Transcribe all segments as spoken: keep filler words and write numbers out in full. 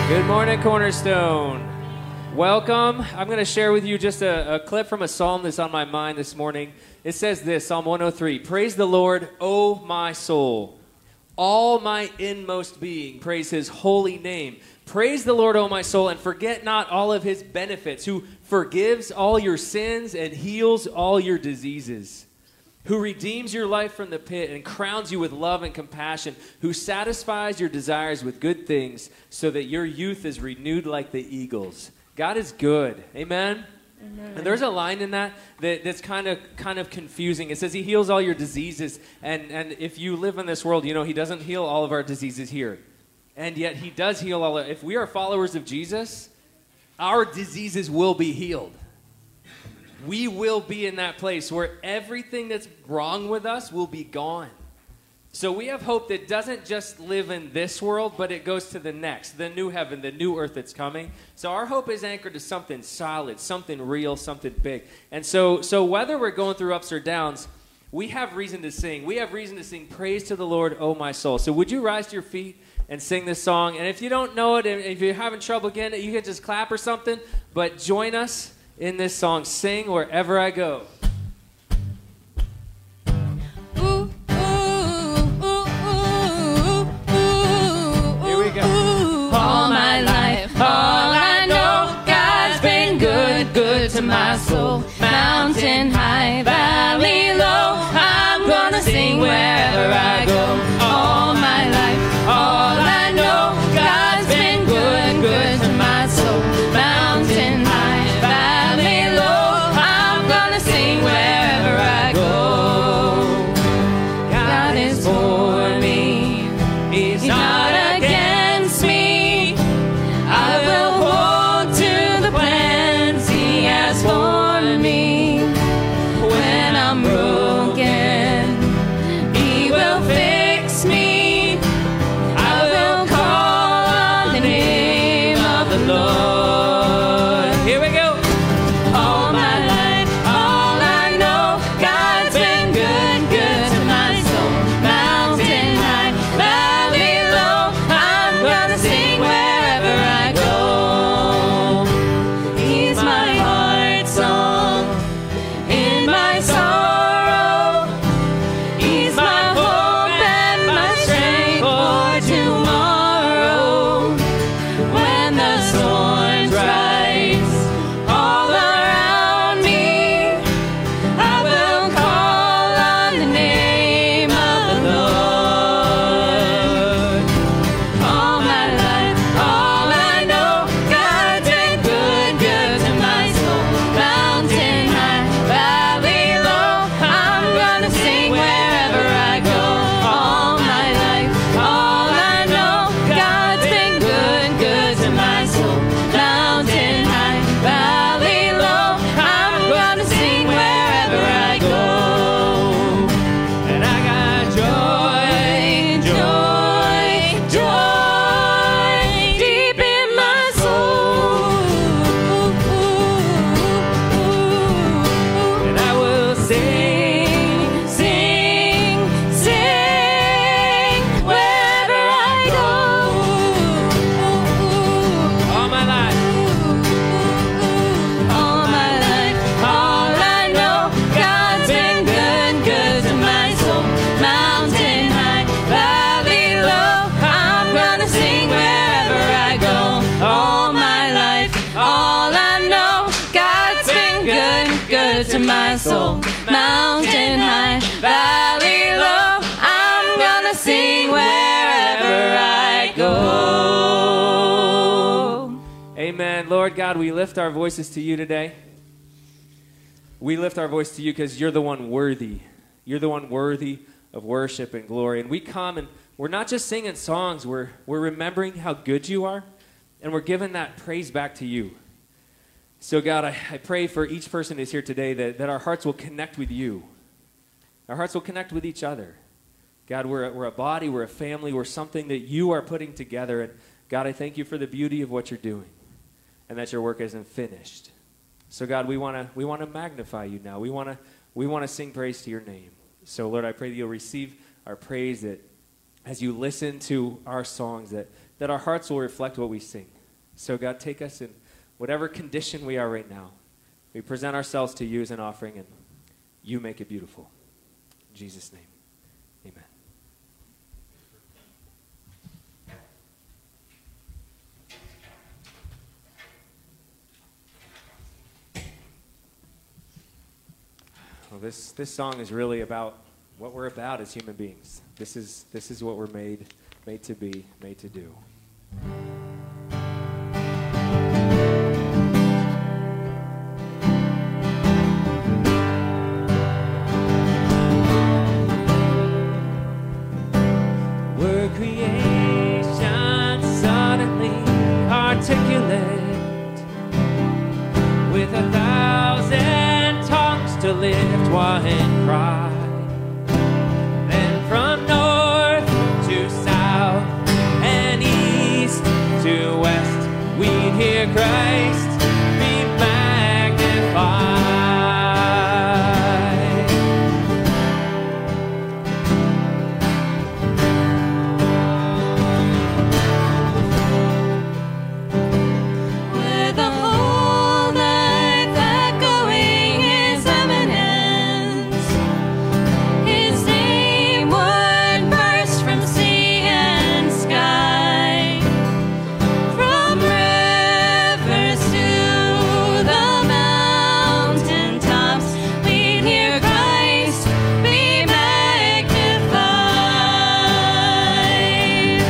Good morning, Cornerstone. Welcome. I'm going to share with you just a, a clip from a psalm that's on my mind this morning. It says this, Psalm one oh three, "Praise the Lord, O my soul. All my inmost being, praise his holy name. Praise the Lord, O my soul, and forget not all of his benefits, who forgives all your sins and heals all your diseases, who redeems your life from the pit and crowns you with love and compassion, who satisfies your desires with good things so that your youth is renewed like the eagles." God is good. Amen? Amen. And there's a line in that, that that's kind of kind of confusing. It says he heals all your diseases. And, and if you live in this world, you know he doesn't heal all of our diseases here. And yet he does heal all of it. If we are followers of Jesus, our diseases will be healed. We will be in that place where everything that's wrong with us will be gone. So we have hope that doesn't just live in this world, but it goes to the next, the new heaven, the new earth that's coming. So our hope is anchored to something solid, something real, something big. And so, so whether we're going through ups or downs, we have reason to sing. We have reason to sing praise to the Lord, O my soul. So would you rise to your feet and sing this song? And if you don't know it, and if you're having trouble getting it, you can just clap or something. But join us in this song, "Sing Wherever I Go." All my life, all I know, God's been good, good to my soul. Mountain high, valley low, I'm gonna sing wherever I go. All my life, all I know, God's been good, good to my soul. Mountain high, valley low, I'm gonna sing wherever I go. God is for me, He's not against me. I will hold to the plans He has for me. When I'm broken, He will fix me. I will call on the name of the Lord. Here we go. All my life, all I know, God's been good, good to my soul. Mountain high, valley low, I'm gonna sing wherever I go. He's my heart song in my sorrow. He's my hope and my strength for tomorrow. When the storms rise all around me, I will call on the name of the Lord. All my life, all I know, God's been good, good to my soul. Mountain high, valley low, I'm gonna sing wherever I go. All my life, all I know, God's been good, good to my soul. Mountain high, valley low, I'm gonna sing wherever I go. And I got joy, Joy, joy, deep in my soul. and I will sing. Sing, sing, sing, wherever I go. All my life. All my life, all I know, God's been good, good to my soul. Mountain high, valley low, I'm gonna sing wherever I go. All my life, all I know, God's been good, good to my soul. Mountain high, valley low, I'm gonna sing wherever I go. Amen. Lord God, we lift our voices to you today. We lift our voice to you because you're the one worthy. You're the one worthy of worship and glory. And we come and we're not just singing songs, we're, we're remembering how good you are, and we're giving that praise back to you. So God, I, I pray for each person who's here today that, that our hearts will connect with you. Our hearts will connect with each other. God, we're a, we're a body, we're a family, we're something that you are putting together. And God, I thank you for the beauty of what you're doing and that your work isn't finished. So God, we want to we want to magnify you now. We want to we want to sing praise to your name. So Lord, I pray that you'll receive our praise, that as you listen to our songs, that, that our hearts will reflect what we sing. So God, take us in whatever condition we are right now. We present ourselves to you as an offering, and you make it beautiful. In Jesus' name, amen. Well, this, this song is really about what we're about as human beings. This is, this is what we're made, made to be, made to do. We're creation suddenly articulate with a thousand tongues to lift one cry. Then from north to south and east to west, we'd hear Christ be magnified. With the whole earth echoing His eminence, His name would burst from sea and sky. From rivers to the mountain tops, we'd hear Christ be magnified.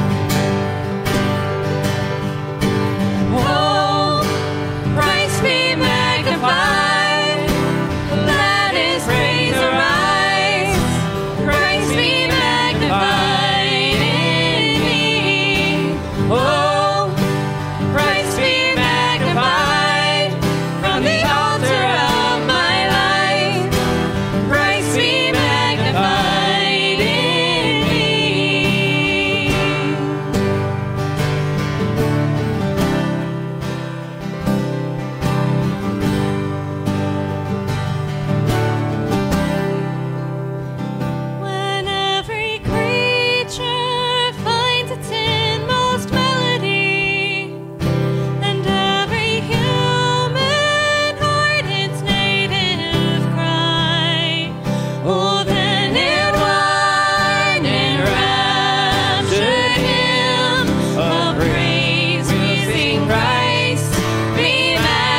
Oh, Christ be magnified. Let His praise arise. Christ be magnified in me. Oh, Christ be magnified from the altar of my life. Christ be magnified in me. When every creature finds its inmost melody, and every human heart its native cry, oh, then in one enraptured hymn of praise we sing, Christ be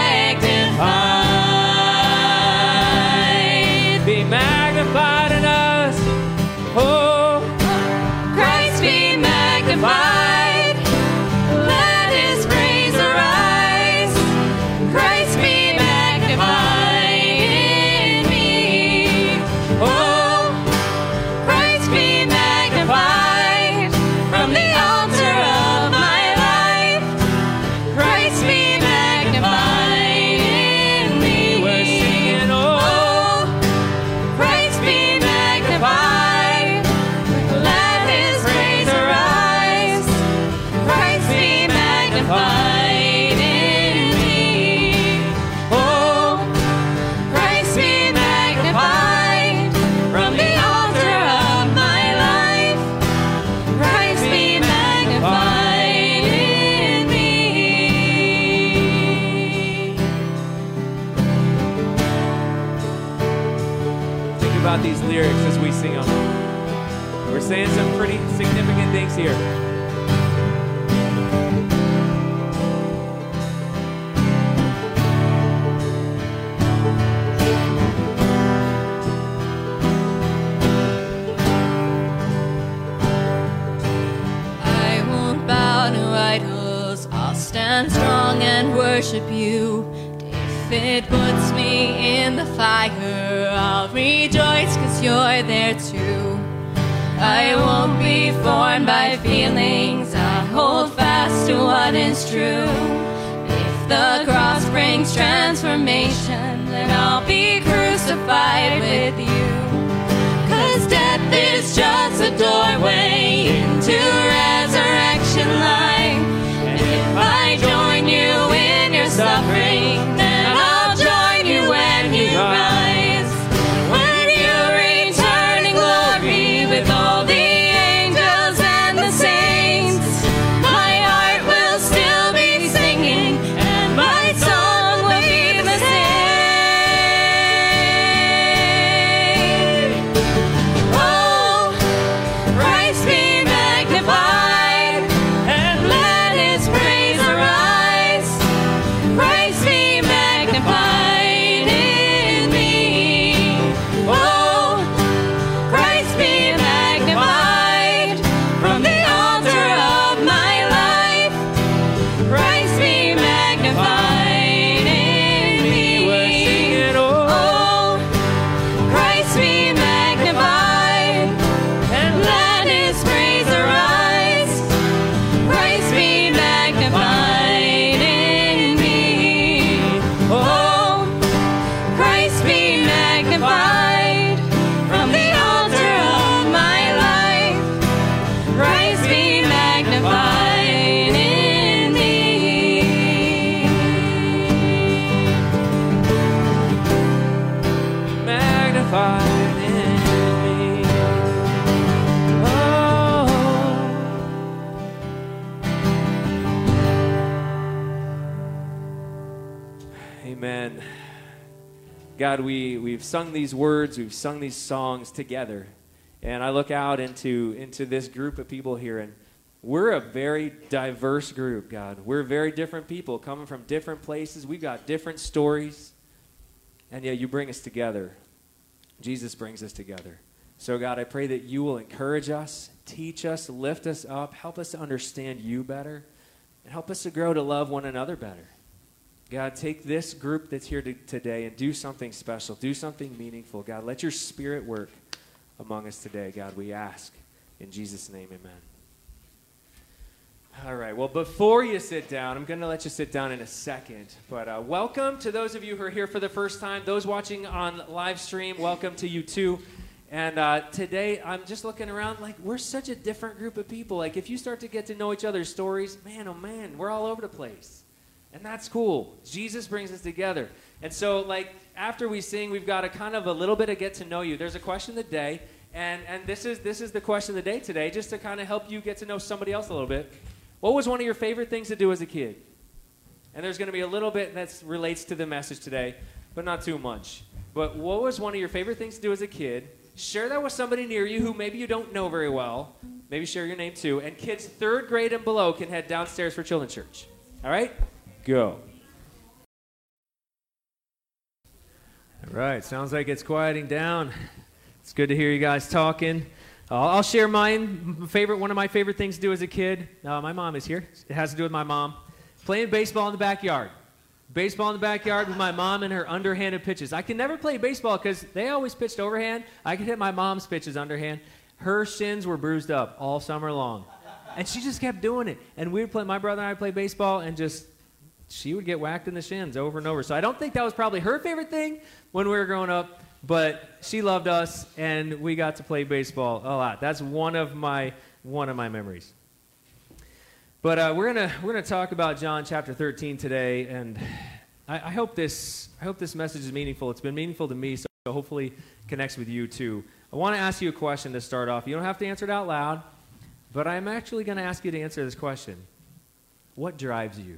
magnified. Be magnified in us. Oh, Christ be magnified. Let His praise arise. Christ be magnified in me. Oh, Christ be magnified from the altar of my life. Christ be magnified in me. we're singing, oh, Christ be magnified. Let His praise arise. Christ be magnified in me. Oh, Christ be magnified from the altar of my life. Christ be magnified in me. think about these lyrics as we sing them. We're saying some pretty significant things here. I won't bow to idols, I'll stand strong and worship you. If it puts me in the fire, I'll rejoice 'cause you're there too. I won't be formed by feelings, I'll hold fast to what is true. If the cross brings transformation, then I'll be crucified with you. 'Cause death is just a doorway into resurrection life. And if I join you in your suffering, then I'll join you when you rise. When you return in glory with all the angels and the saints, my heart will still be Amen. God, we, we've sung these words, we've sung these songs together. And I look out into, into this group of people here, and we're a very diverse group, God. We're very different people coming from different places. We've got different stories. And yet you bring us together. Jesus brings us together. So, God, I pray that you will encourage us, teach us, lift us up, help us to understand you better, and help us to grow to love one another better. God, take this group that's here to, today and do something special, do something meaningful. God, let your Spirit work among us today. God, we ask. In Jesus' name, amen. All right, well, before you sit down, I'm going to let you sit down in a second. But uh, welcome to those of you who are here for the first time. Those watching on live stream, welcome to you too. And uh, today, I'm just looking around like we're such a different group of people. Like if you start to get to know each other's stories, man, oh man, we're all over the place. And that's cool. Jesus brings us together. And so, like, after we sing, we've got a kind of a little bit of get to know you. There's a question of the day, and, and this is this is the question of the day today, just to kind of help you get to know somebody else a little bit. What was one of your favorite things to do as a kid? And there's going to be a little bit that relates to the message today, but not too much. But what was one of your favorite things to do as a kid? Share that with somebody near you who maybe you don't know very well. Maybe share your name too. And kids third grade and below can head downstairs for Children's Church. All right? Go. All right, sounds like it's quieting down. It's good to hear you guys talking. Uh, I'll share mine. Favorite, one of my favorite things to do as a kid. Uh, my mom is here. It has to do with my mom. Playing baseball in the backyard. Baseball in the backyard with my mom and her underhanded pitches. I can never play baseball because they always pitched overhand. I could hit my mom's pitches underhand. Her shins were bruised up all summer long. And she just kept doing it. And we would play, my brother and I played baseball, and just she would get whacked in the shins over and over. So I don't think that was probably her favorite thing when we were growing up, but she loved us, and we got to play baseball a lot. That's one of my one of my memories. But uh, we're gonna we're gonna talk about John chapter thirteen today, and I, I hope this I hope this message is meaningful. It's been meaningful to me, so hopefully it connects with you too. I want to ask you a question to start off. You don't have to answer it out loud, but I'm actually going to ask you to answer this question: what drives you?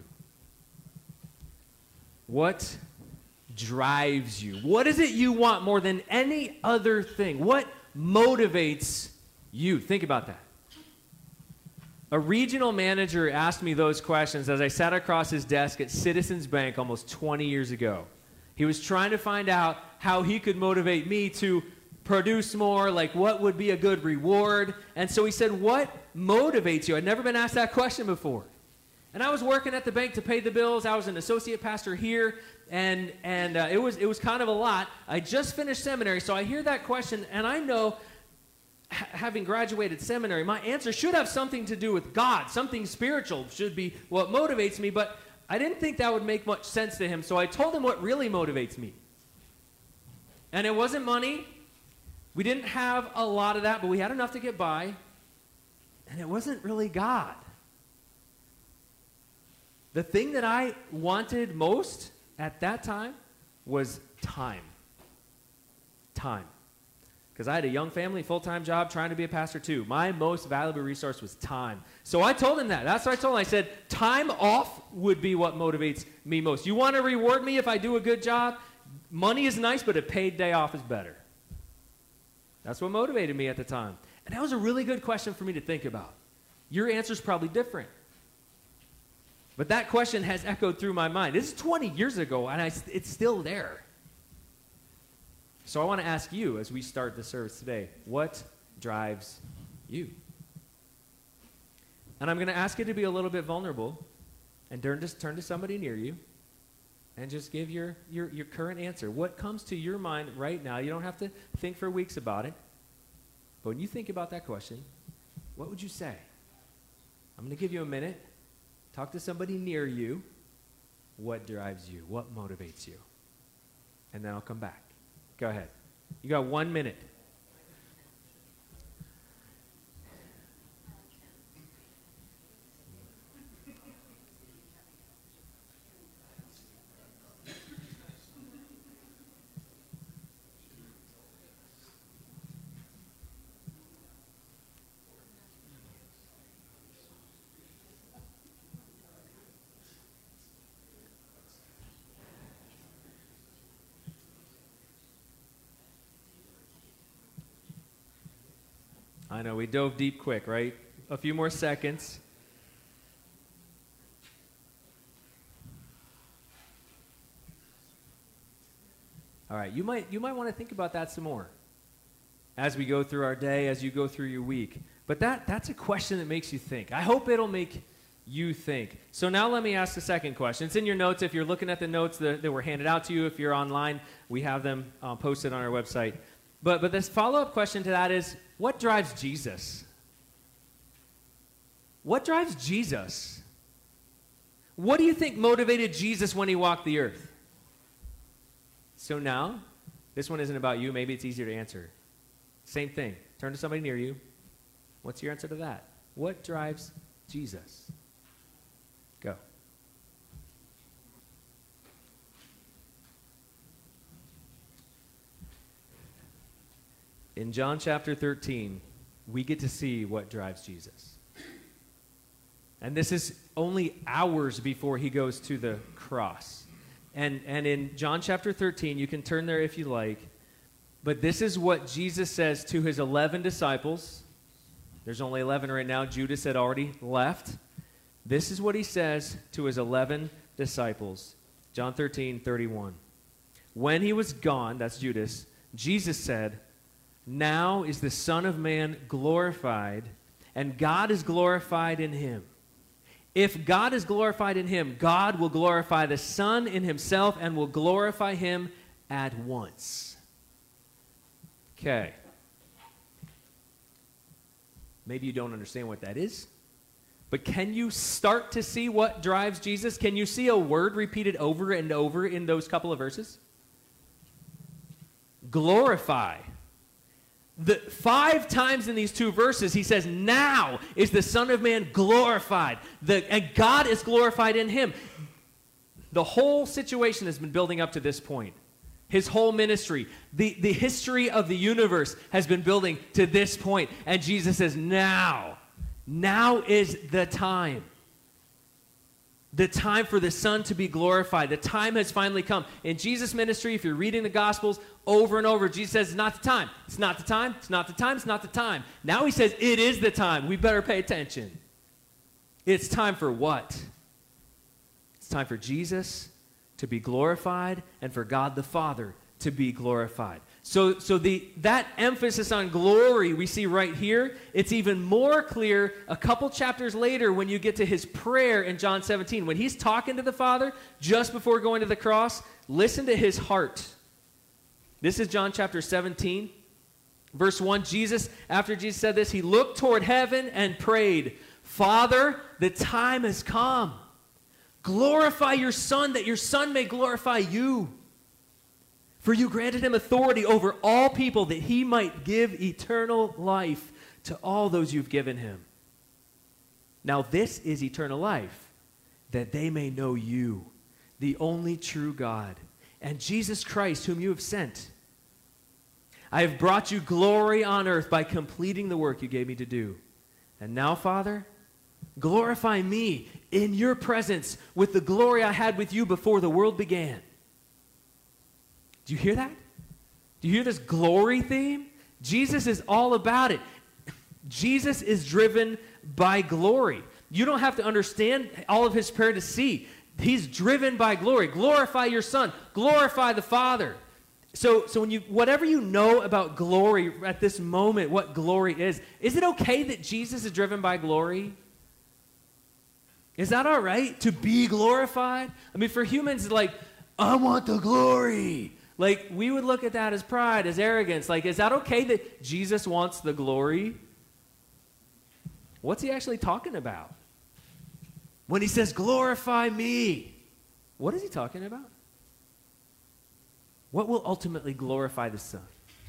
What drives you? What is it you want more than any other thing? What motivates you? Think about that. A regional manager asked me those questions as I sat across his desk at Citizens Bank almost twenty years ago. He was trying to find out how he could motivate me to produce more, like what would be a good reward. And so he said, what motivates you? I'd never been asked that question before. And I was working at the bank to pay the bills. I was an associate pastor here, and and uh, it was it was kind of a lot. I just finished seminary, so I hear that question, and I know, ha- having graduated seminary, my answer should have something to do with God. Something spiritual should be what motivates me, but I didn't think that would make much sense to him, so I told him what really motivates me. And it wasn't money. We didn't have a lot of that, but we had enough to get by. And it wasn't really God. The thing that I wanted most at that time was time. Time. Because I had a young family, full-time job, trying to be a pastor too. My most valuable resource was time. So I told him that. That's what I told him. I said, time off would be what motivates me most. You want to reward me if I do a good job? Money is nice, but a paid day off is better. That's what motivated me at the time. And that was a really good question for me to think about. Your answer is probably different. But that question has echoed through my mind. This is twenty years ago, and I, it's still there. So I want to ask you, as we start the service today, what drives you? And I'm going to ask you to be a little bit vulnerable and turn to, turn to somebody near you and just give your, your, your current answer. What comes to your mind right now? You don't have to think for weeks about it. But when you think about that question, what would you say? I'm going to give you a minute. Talk to somebody near you. What drives you? What motivates you? And then I'll come back. Go ahead. You got one minute. I know, we dove deep quick, right? A few more seconds. All right, you might you might want to think about that some more as we go through our day, as you go through your week. But that that's a question that makes you think. I hope it'll make you think. So now let me ask the second question. It's in your notes. If you're looking at the notes that, that were handed out to you, if you're online, we have them uh, posted on our website. But but this follow-up question to that is, what drives Jesus? What drives Jesus? What do you think motivated Jesus when he walked the earth? So now, this one isn't about you. Maybe it's easier to answer. Same thing. Turn to somebody near you. What's your answer to that? What drives Jesus? Go. In John chapter thirteen, we get to see what drives Jesus. And this is only hours before he goes to the cross. And, and in John chapter thirteen, you can turn there if you like, but this is what Jesus says to his eleven disciples. There's only eleven right now. Judas had already left. This is what he says to his eleven disciples. John thirteen, thirty-one. When he was gone, that's Judas, Jesus said, "Now is the Son of Man glorified, and God is glorified in him. If God is glorified in him, God will glorify the Son in himself and will glorify him at once." Okay. Maybe you don't understand what that is, but can you start to see what drives Jesus? Can you see a word repeated over and over in those couple of verses? Glorify. The five times in these two verses, he says, now is the Son of Man glorified. The, and God is glorified in him. The whole situation has been building up to this point. His whole ministry, the, the history of the universe has been building to this point. And Jesus says, now, now is the time. The time for the Son to be glorified. The time has finally come. In Jesus' ministry, if you're reading the Gospels over and over, Jesus says, it's not the time. It's not the time. It's not the time. It's not the time. Now he says, it is the time. We better pay attention. It's time for what? It's time for Jesus to be glorified and for God the Father to be glorified. So, so the that emphasis on glory we see right here, it's even more clear a couple chapters later when you get to his prayer in John seventeen. When he's talking to the Father just before going to the cross, listen to his heart. This is John chapter seventeen, verse one. Jesus, after Jesus said this, he looked toward heaven and prayed, "Father, the time has come. Glorify your Son, that your Son may glorify you. For you granted him authority over all people, that he might give eternal life to all those you've given him. Now this is eternal life, that they may know you, the only true God, and Jesus Christ, whom you have sent. I have brought you glory on earth by completing the work you gave me to do. And now, Father, glorify me in your presence with the glory I had with you before the world began." Do you hear that? Do you hear this glory theme? Jesus is all about it. Jesus is driven by glory. You don't have to understand all of his prayer to see. He's driven by glory. Glorify your Son. Glorify the Father. So, so when you, whatever you know about glory at this moment, what glory is, is it okay that Jesus is driven by glory? Is that all right to be glorified? I mean, for humans, like, I want the glory. Like, we would look at that as pride, as arrogance. Like, is that okay that Jesus wants the glory? What's he actually talking about? When he says, glorify me, what is he talking about? What will ultimately glorify the Son?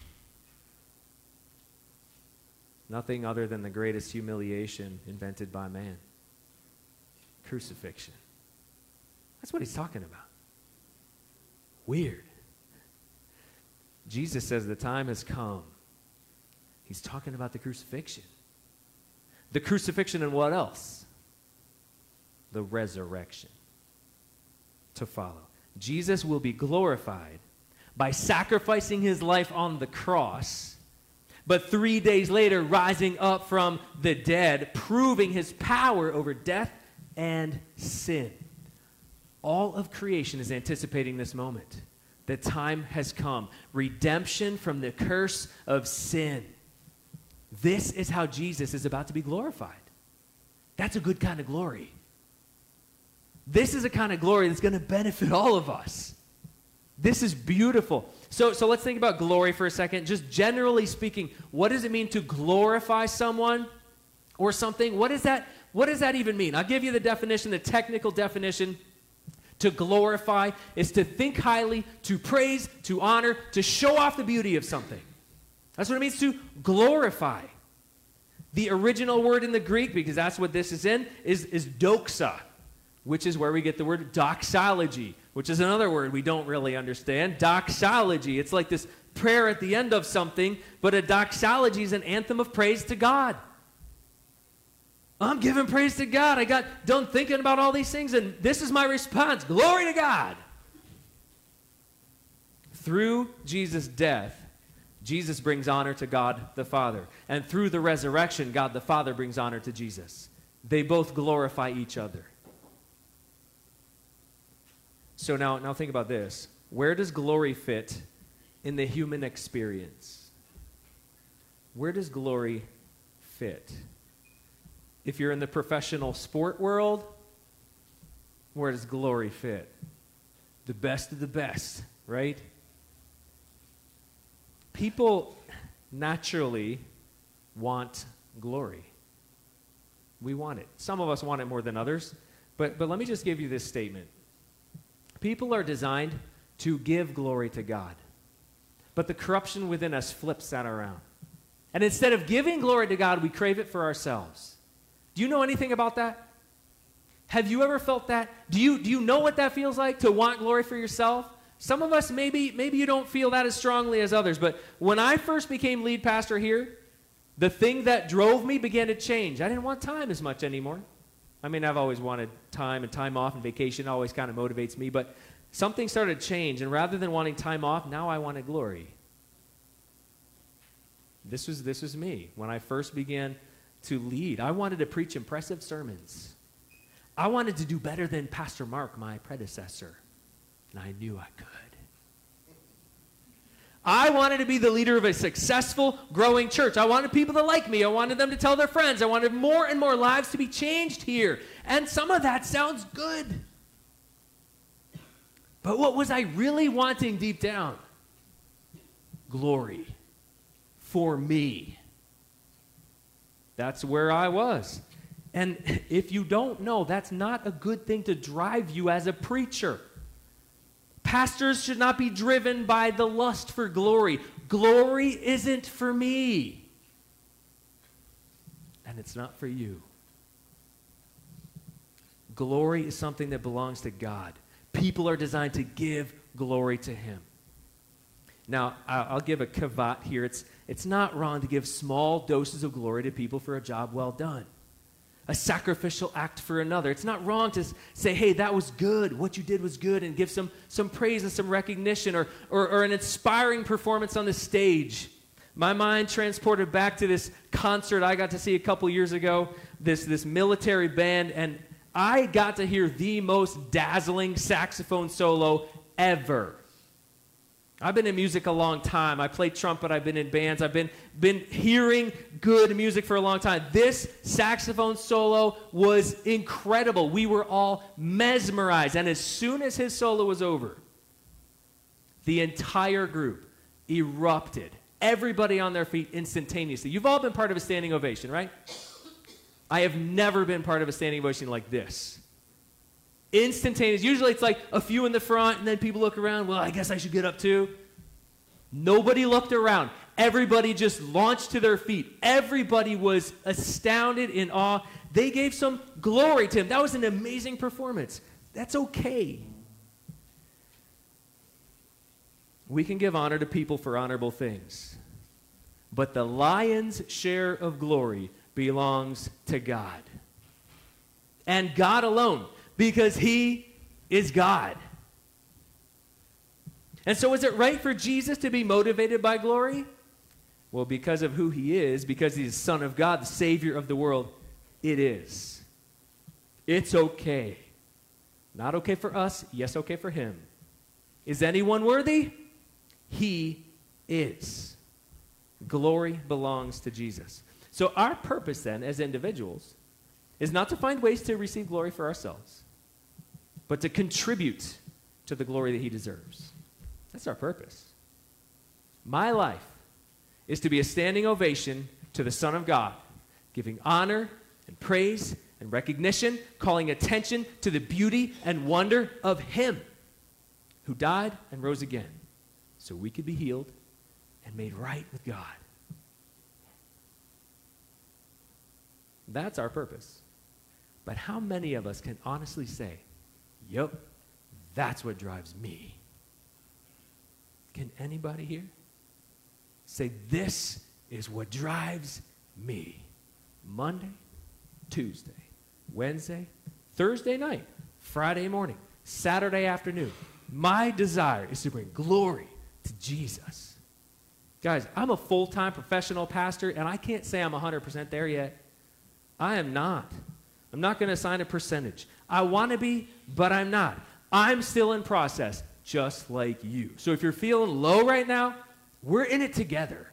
Nothing other than the greatest humiliation invented by man. Crucifixion. That's what he's talking about. Weird. Jesus says the time has come. He's talking about the crucifixion. The crucifixion and what else? The resurrection to follow. Jesus will be glorified by sacrificing his life on the cross, but three days later rising up from the dead, proving his power over death and sin. All of creation is anticipating this moment. The time has come. Redemption from the curse of sin. This is how Jesus is about to be glorified. That's a good kind of glory. This is a kind of glory that's going to benefit all of us. This is beautiful. So, so let's think about glory for a second. Just generally speaking, what does it mean to glorify someone or something? What is that, what does that even mean? I'll give you the definition, the technical definition. To glorify is to think highly, to praise, to honor, to show off the beauty of something. That's what it means to glorify. The original word in the Greek, because that's what this is in, is, is doxa, which is where we get the word doxology, which is another word we don't really understand. Doxology. It's like this prayer at the end of something, but a doxology is an anthem of praise to God. I'm giving praise to God. I got done thinking about all these things, and this is my response. Glory to God. Through Jesus' death, Jesus brings honor to God the Father. And through the resurrection, God the Father brings honor to Jesus. They both glorify each other. So now, now think about this. Where does glory fit in the human experience? Where does glory fit? If you're in the professional sport world, where does glory fit? The best of the best, right? People naturally want glory. We want it. Some of us want it more than others. But, but let me just give you this statement. People are designed to give glory to God. But the corruption within us flips that around. And instead of giving glory to God, we crave it for ourselves. Do you know anything about that? Have you ever felt that? Do you, do you know what that feels like, to want glory for yourself? Some of us, maybe, maybe you don't feel that as strongly as others, but when I first became lead pastor here, the thing that drove me began to change. I didn't want time as much anymore. I mean, I've always wanted time, and time off and vacation always kind of motivates me, but something started to change, and rather than wanting time off, now I wanted glory. This was, this was me. When I first began to lead, I wanted to preach impressive sermons. I wanted to do better than Pastor Mark, my predecessor, and I knew I could. I wanted to be the leader of a successful, growing church. I wanted people to like me. I wanted them to tell their friends. I wanted more and more lives to be changed here. And some of that sounds good. But what was I really wanting deep down? Glory. For me. That's where I was. And if you don't know, that's not a good thing to drive you as a preacher. Pastors should not be driven by the lust for glory. Glory isn't for me. And it's not for you. Glory is something that belongs to God. People are designed to give glory to Him. Now, I'll give a caveat here. It's, it's not wrong to give small doses of glory to people for a job well done. A sacrificial act for another. It's not wrong to say, hey, that was good. What you did was good, and give some, some praise and some recognition, or, or, or an inspiring performance on the stage. My mind transported back to this concert I got to see a couple years ago, this, this military band, and I got to hear the most dazzling saxophone solo ever. I've been in music a long time. I played trumpet. I've been in bands. I've been, been hearing good music for a long time. This saxophone solo was incredible. We were all mesmerized. And as soon as his solo was over, the entire group erupted. Everybody on their feet instantaneously. You've all been part of a standing ovation, right? I have never been part of a standing ovation like this. Instantaneous. Usually it's like a few in the front, and then people look around. Well, I guess I should get up too. Nobody looked around. Everybody just launched to their feet. Everybody was astounded, in awe. They gave some glory to Him. That was an amazing performance. That's okay. We can give honor to people for honorable things. But the lion's share of glory belongs to God. And God alone. Because He is God. And so is it right for Jesus to be motivated by glory? Well, because of who he is, because he's the Son of God, the Savior of the world, it is. It's okay. Not okay for us, yes, okay for him. Is anyone worthy? He is. Glory belongs to Jesus. So our purpose then, as individuals, is not to find ways to receive glory for ourselves, but to contribute to the glory that he deserves. That's our purpose. My life is to be a standing ovation to the Son of God, giving honor and praise and recognition, calling attention to the beauty and wonder of him who died and rose again so we could be healed and made right with God. That's our purpose. But how many of us can honestly say, yep, that's what drives me? Can anybody here say, this is what drives me? Monday, Tuesday, Wednesday, Thursday night, Friday morning, Saturday afternoon. My desire is to bring glory to Jesus. Guys, I'm a full-time professional pastor, and I can't say I'm one hundred percent there yet. I am not. I'm not going to assign a percentage. I want to be, but I'm not. I'm still in process, just like you. So if you're feeling low right now, we're in it together.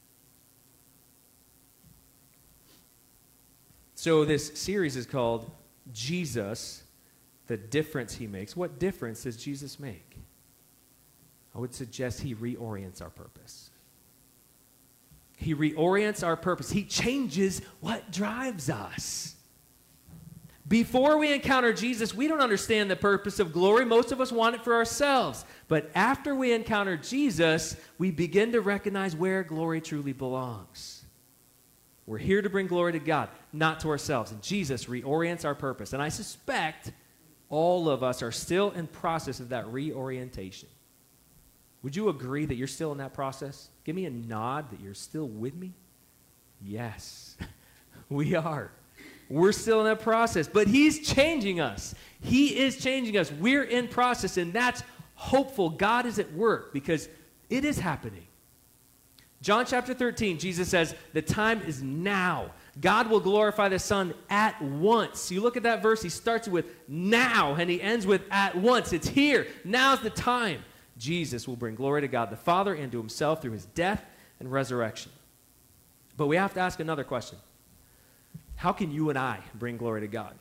So this series is called Jesus, the Difference He Makes. What difference does Jesus make? I would suggest he reorients our purpose. He reorients our purpose. He changes what drives us. Before we encounter Jesus, we don't understand the purpose of glory. Most of us want it for ourselves. But after we encounter Jesus, we begin to recognize where glory truly belongs. We're here to bring glory to God, not to ourselves. And Jesus reorients our purpose. And I suspect all of us are still in process of that reorientation. Would you agree that you're still in that process? Give me a nod that you're still with me. Yes, we are. We're still in that process, but he's changing us. He is changing us. We're in process, and that's hopeful. God is at work because it is happening. John chapter thirteen, Jesus says, the time is now. God will glorify the Son at once. You look at that verse, he starts with now, and he ends with at once. It's here. Now's the time. Jesus will bring glory to God the Father and to himself through his death and resurrection. But we have to ask another question. How can you and I bring glory to God?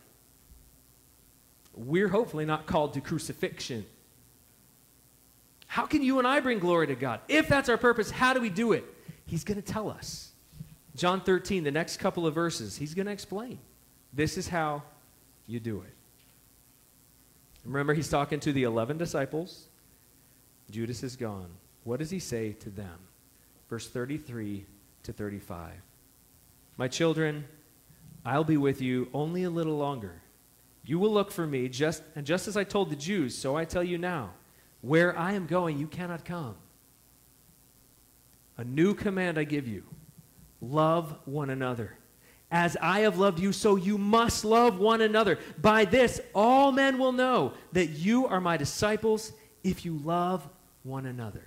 We're hopefully not called to crucifixion. How can you and I bring glory to God? If that's our purpose, how do we do it? He's going to tell us. John thirteen, the next couple of verses, he's going to explain. This is how you do it. Remember, he's talking to the eleven disciples. Judas is gone. What does he say to them? Verse thirty-three to thirty-five. My children, I'll be with you only a little longer. You will look for me, just and just as I told the Jews, so I tell you now. Where I am going, you cannot come. A new command I give you. Love one another. As I have loved you, so you must love one another. By this, all men will know that you are my disciples if you love one another.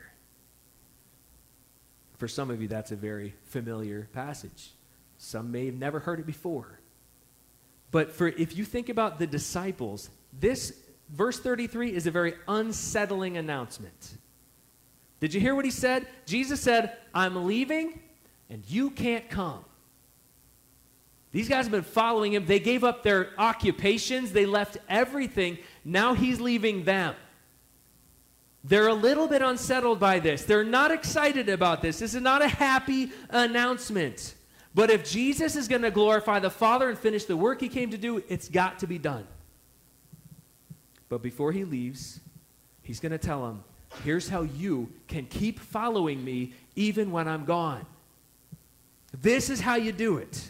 For some of you, that's a very familiar passage. Some may have never heard it before. But for if you think about the disciples, this verse thirty-three is a very unsettling announcement. Did you hear what he said? Jesus said, I'm leaving and you can't come. These guys have been following him. They gave up their occupations. They left everything. Now he's leaving them. They're a little bit unsettled by this. They're not excited about this. This is not a happy announcement. But if Jesus is going to glorify the Father and finish the work he came to do, it's got to be done. But before he leaves, he's going to tell them, here's how you can keep following me even when I'm gone. This is how you do it.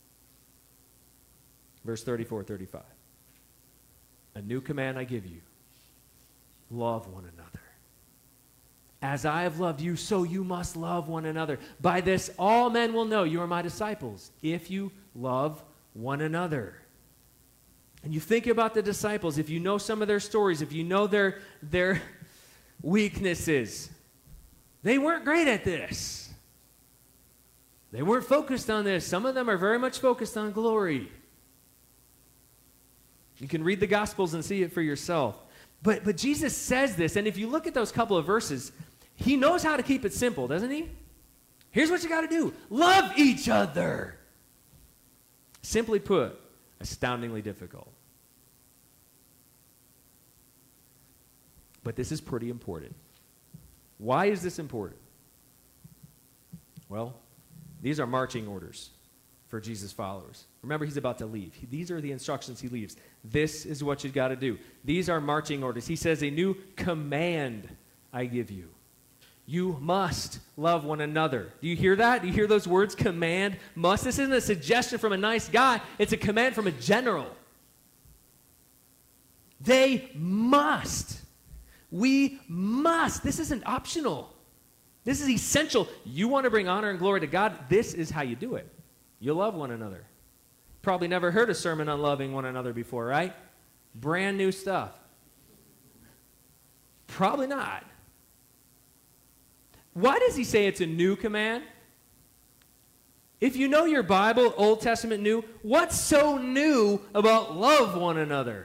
Verse thirty-four, thirty-five. A new command I give you. Love one another. As I have loved you, so you must love one another. By this, all men will know you are my disciples, if you love one another. And you think about the disciples, if you know some of their stories, if you know their, their weaknesses, they weren't great at this. They weren't focused on this. Some of them are very much focused on glory. You can read the Gospels and see it for yourself. But, but Jesus says this, and if you look at those couple of verses, he knows how to keep it simple, doesn't he? Here's what you got to do. Love each other. Simply put, astoundingly difficult. But this is pretty important. Why is this important? Well, these are marching orders for Jesus' followers. Remember, he's about to leave. He, these are the instructions he leaves. This is what you've got to do. These are marching orders. He says, a new command I give you. You must love one another. Do you hear that? Do you hear those words, command, must? This isn't a suggestion from a nice guy. It's a command from a general. They must. We must. This isn't optional. This is essential. You want to bring honor and glory to God? This is how you do it. You love one another. Probably never heard a sermon on loving one another before, right? Brand new stuff. Probably not. Why does he say it's a new command? If you know your Bible, Old Testament, New, what's so new about love one another?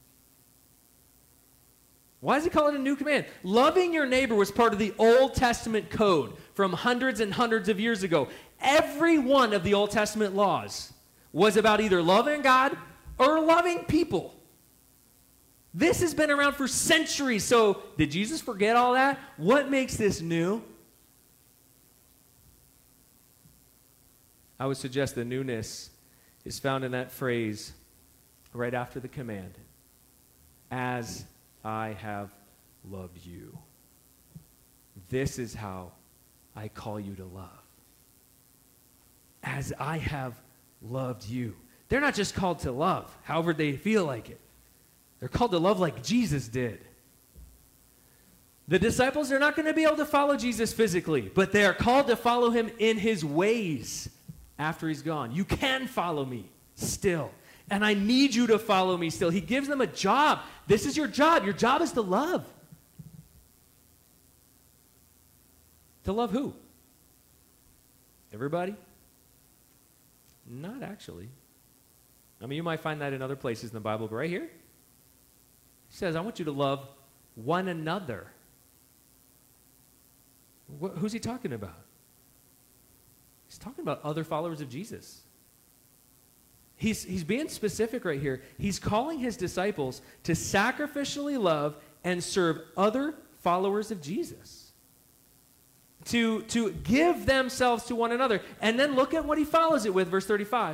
Why does he call it a new command? Loving your neighbor was part of the Old Testament code from hundreds and hundreds of years ago. Every one of the Old Testament laws was about either loving God or loving people. This has been around for centuries. So did Jesus forget all that? What makes this new? I would suggest the newness is found in that phrase right after the command. As I have loved you. This is how I call you to love. As I have loved you. They're not just called to love, however they feel like it. They're called to love like Jesus did. The disciples are not going to be able to follow Jesus physically, but they are called to follow him in his ways after he's gone. You can follow me still. And I need you to follow me still. He gives them a job. This is your job. Your job is to love. To love who? Everybody? Not actually. I mean, you might find that in other places in the Bible, but right here, he says, I want you to love one another. Wh- who's he talking about? He's talking about other followers of Jesus. He's, he's being specific right here. He's calling his disciples to sacrificially love and serve other followers of Jesus. To, to give themselves to one another. And then look at what he follows it with, verse thirty-five.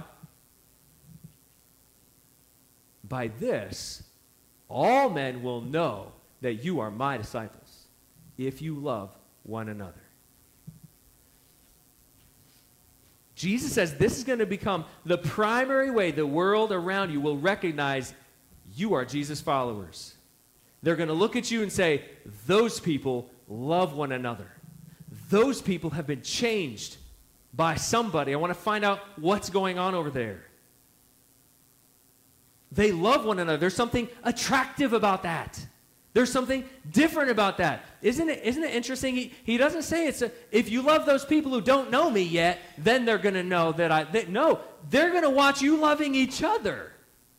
By this, all men will know that you are my disciples, if you love one another. Jesus says this is going to become the primary way the world around you will recognize you are Jesus followers. They're going to look at you and say, those people love one another. Those people have been changed by somebody. I want to find out what's going on over there. They love one another. There's something attractive about that. There's something different about that. Isn't it, isn't it interesting? He, he doesn't say it's a, if you love those people who don't know me yet, then they're going to know that I, they, no, they're going to watch you loving each other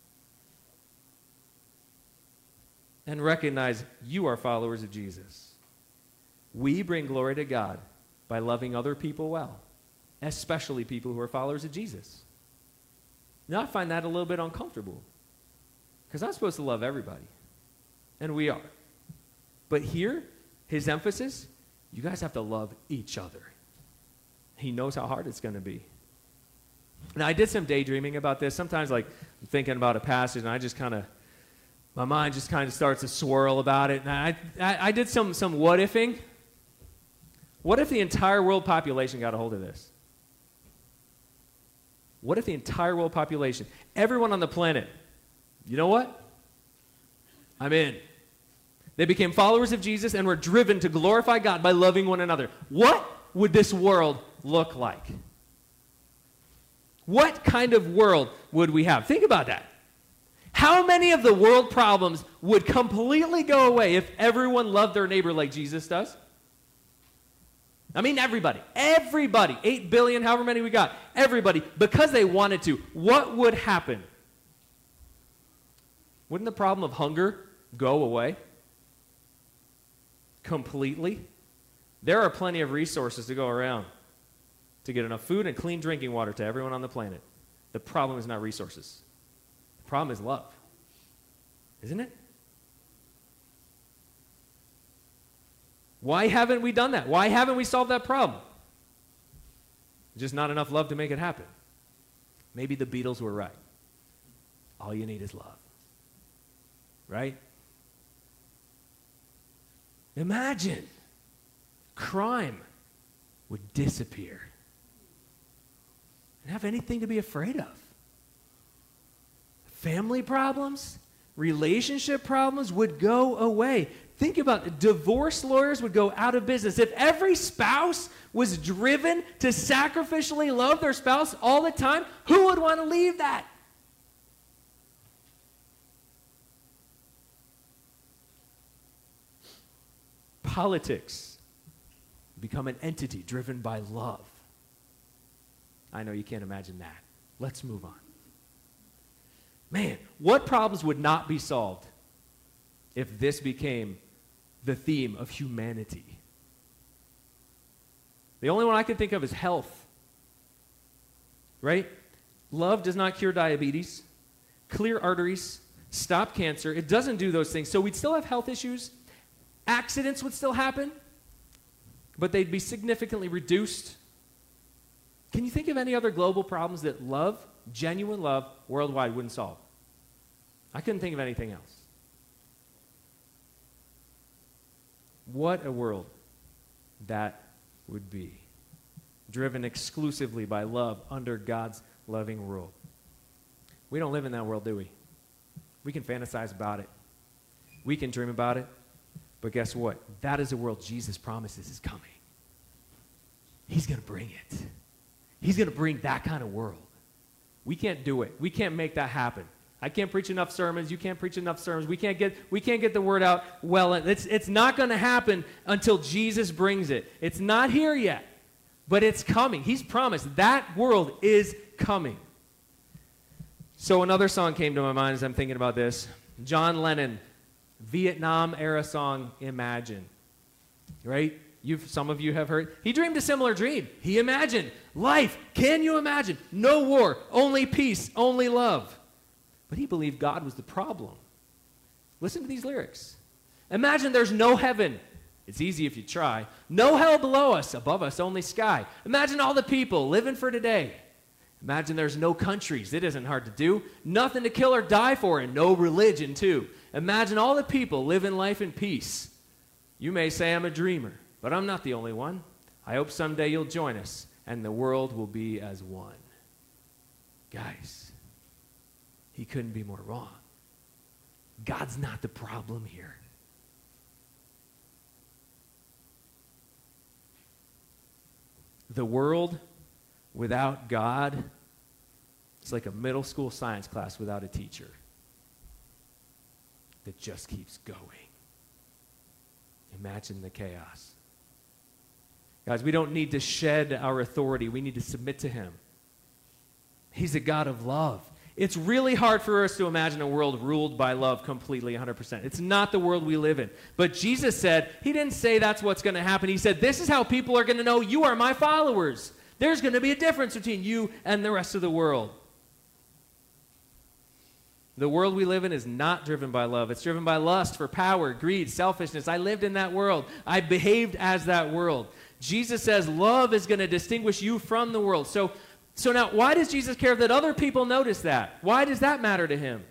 and recognize you are followers of Jesus. We bring glory to God by loving other people well, especially people who are followers of Jesus. Now, I find that a little bit uncomfortable because I'm supposed to love everybody. And we are. But here, his emphasis, you guys have to love each other. He knows how hard it's going to be. Now, I did some daydreaming about this. Sometimes, like, I'm thinking about a passage, and I just kind of, my mind just kind of starts to swirl about it. And I, I, I did some, some what-ifing. What if the entire world population got a hold of this? What if the entire world population, everyone on the planet, you know what? I'm in. They became followers of Jesus and were driven to glorify God by loving one another. What would this world look like? What kind of world would we have? Think about that. How many of the world problems would completely go away if everyone loved their neighbor like Jesus does? I mean everybody, everybody, eight billion, however many we got, everybody, because they wanted to, what would happen? Wouldn't the problem of hunger go away completely? There are plenty of resources to go around to get enough food and clean drinking water to everyone on the planet. The problem is not resources. The problem is love. Isn't it? Why haven't we done that? Why haven't we solved that problem? Just not enough love to make it happen. Maybe the Beatles were right. All you need is love. Right? Imagine crime would disappear and have anything to be afraid of. Family problems, relationship problems would go away. Think about it. Divorce lawyers would go out of business. If every spouse was driven to sacrificially love their spouse all the time, who would want to leave that? Politics become an entity driven by love. I know you can't imagine that. Let's move on. Man, what problems would not be solved if this became the theme of humanity? The only one I can think of is health. Right? Love does not cure diabetes, clear arteries, stop cancer. It doesn't do those things. So we'd still have health issues. Accidents would still happen, but they'd be significantly reduced. Can you think of any other global problems that love, genuine love, worldwide wouldn't solve? I couldn't think of anything else. What a world that would be, driven exclusively by love under God's loving rule. We don't live in that world, do we? We can fantasize about it. We can dream about it. But guess what? That is a world Jesus promises is coming. He's going to bring it. He's going to bring that kind of world. We can't do it. We can't make that happen. I can't preach enough sermons. You can't preach enough sermons. We can't get, we can't get the word out well. It's, it's not going to happen until Jesus brings it. It's not here yet, but it's coming. He's promised that world is coming. So another song came to my mind as I'm thinking about this. John Lennon, Vietnam-era song, Imagine. Right? You've, some of you have heard. He dreamed a similar dream. He imagined life. Can you imagine? No war, only peace, only love. But he believed God was the problem. Listen to these lyrics. Imagine there's no heaven. It's easy if you try. No hell below us, above us only sky. Imagine all the people living for today. Imagine there's no countries. It isn't hard to do. Nothing to kill or die for, and no religion too. Imagine all the people living life in peace. You may say I'm a dreamer, but I'm not the only one. I hope someday you'll join us, and the world will be as one. Guys, he couldn't be more wrong. God's not the problem here. The world without God is like a middle school science class without a teacher that just keeps going. Imagine the chaos. Guys, we don't need to shed our authority. We need to submit to him. He's a God of love. It's really hard for us to imagine a world ruled by love completely, one hundred percent. It's not the world we live in. But Jesus said, he didn't say that's what's going to happen. He said, this is how people are going to know you are my followers. There's going to be a difference between you and the rest of the world. The world we live in is not driven by love. It's driven by lust for power, greed, selfishness. I lived in that world. I behaved as that world. Jesus says love is going to distinguish you from the world. So, so now, why does Jesus care that other people notice that? Why does that matter to him?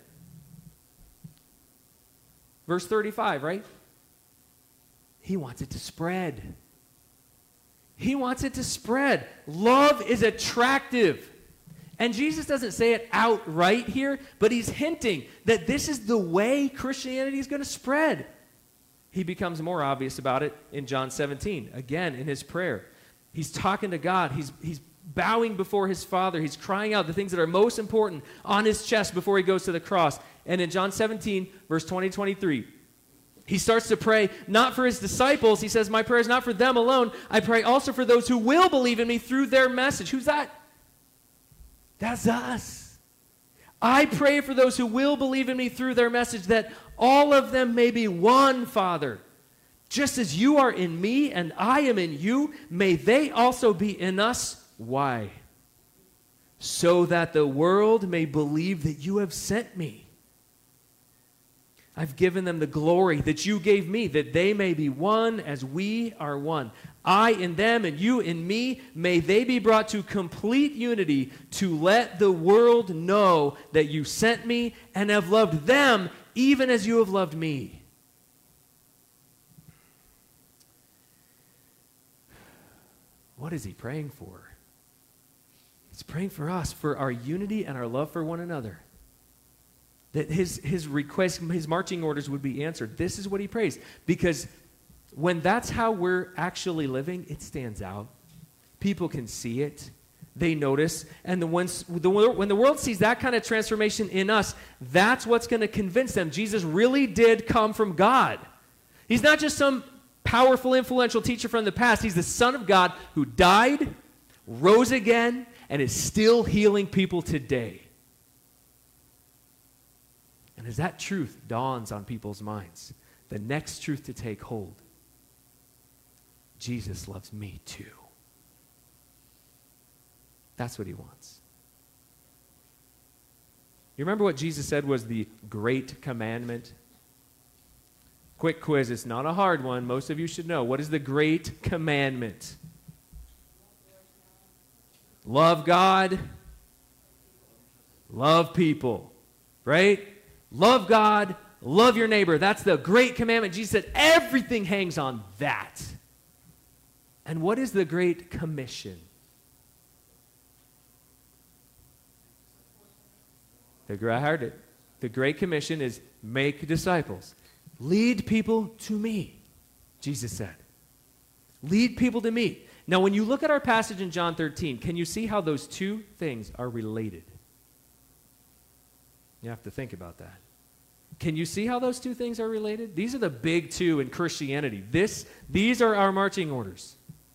Verse thirty-five, right? He wants it to spread. He wants it to spread. Love is attractive. And Jesus doesn't say it outright here, but he's hinting that this is the way Christianity is going to spread. He becomes more obvious about it in John seventeen, again in his prayer. He's talking to God. He's, he's bowing before his Father. He's crying out the things that are most important on his chest before he goes to the cross. And in John seventeen, verse twenty, twenty-three, He starts to pray not for his disciples. He says, my prayer is not for them alone. I pray also for those who will believe in me through their message. Who's that? That's us. I pray for those who will believe in me through their message, that all of them may be one, Father. Just as you are in me and I am in you, may they also be in us. Why? So that the world may believe that you have sent me. I've given them the glory that you gave me, that they may be one as we are one. I in them and you in me, may they be brought to complete unity, to let the world know that you sent me and have loved them even as you have loved me. What is he praying for? He's praying for us, for our unity and our love for one another. That his, his requests, his marching orders would be answered. This is what he prays. Because when that's how we're actually living, it stands out. People can see it. They notice. And the ones, the, when the world sees that kind of transformation in us, that's what's going to convince them Jesus really did come from God. He's not just some powerful, influential teacher from the past. He's the Son of God who died, rose again, and is still healing people today. And as that truth dawns on people's minds, the next truth to take hold, Jesus loves me too. That's what he wants. You remember what Jesus said was the great commandment? Quick quiz, it's not a hard one. Most of you should know. What is the great commandment? Love God. Love people. Right? Love God, love your neighbor. That's the great commandment. Jesus said everything hangs on that. And what is the Great Commission? The, I heard it. The Great Commission is make disciples. Lead people to me, Jesus said. Lead people to me. Now, when you look at our passage in John thirteen, can you see how those two things are related? You have to think about that. Can you see how those two things are related? These are the big two in Christianity. This, these are our marching orders.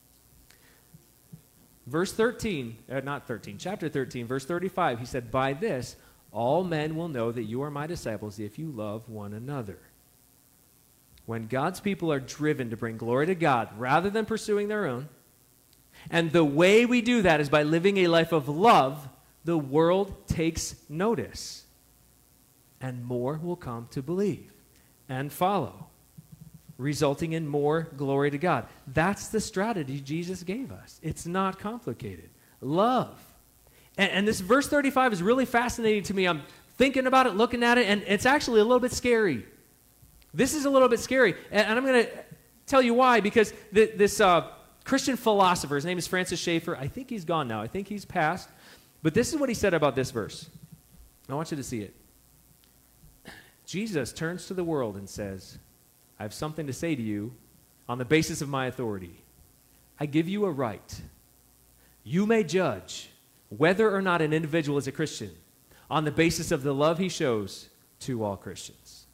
Verse thirteen, uh, not thirteen, chapter thirteen, verse thirty-five, he said, by this, all men will know that you are my disciples if you love one another. When God's people are driven to bring glory to God rather than pursuing their own, and the way we do that is by living a life of love, the world takes notice. And more will come to believe and follow, resulting in more glory to God. That's the strategy Jesus gave us. It's not complicated. Love. And, and this verse thirty-five is really fascinating to me. I'm thinking about it, looking at it, and it's actually a little bit scary. This is a little bit scary. And, and I'm going to tell you why, because th- this uh, Christian philosopher, his name is Francis Schaeffer. I think he's gone now. I think he's passed. But this is what he said about this verse. I want you to see it. Jesus turns to the world and says, I have something to say to you on the basis of my authority. I give you a right. You may judge whether or not an individual is a Christian on the basis of the love he shows to all Christians.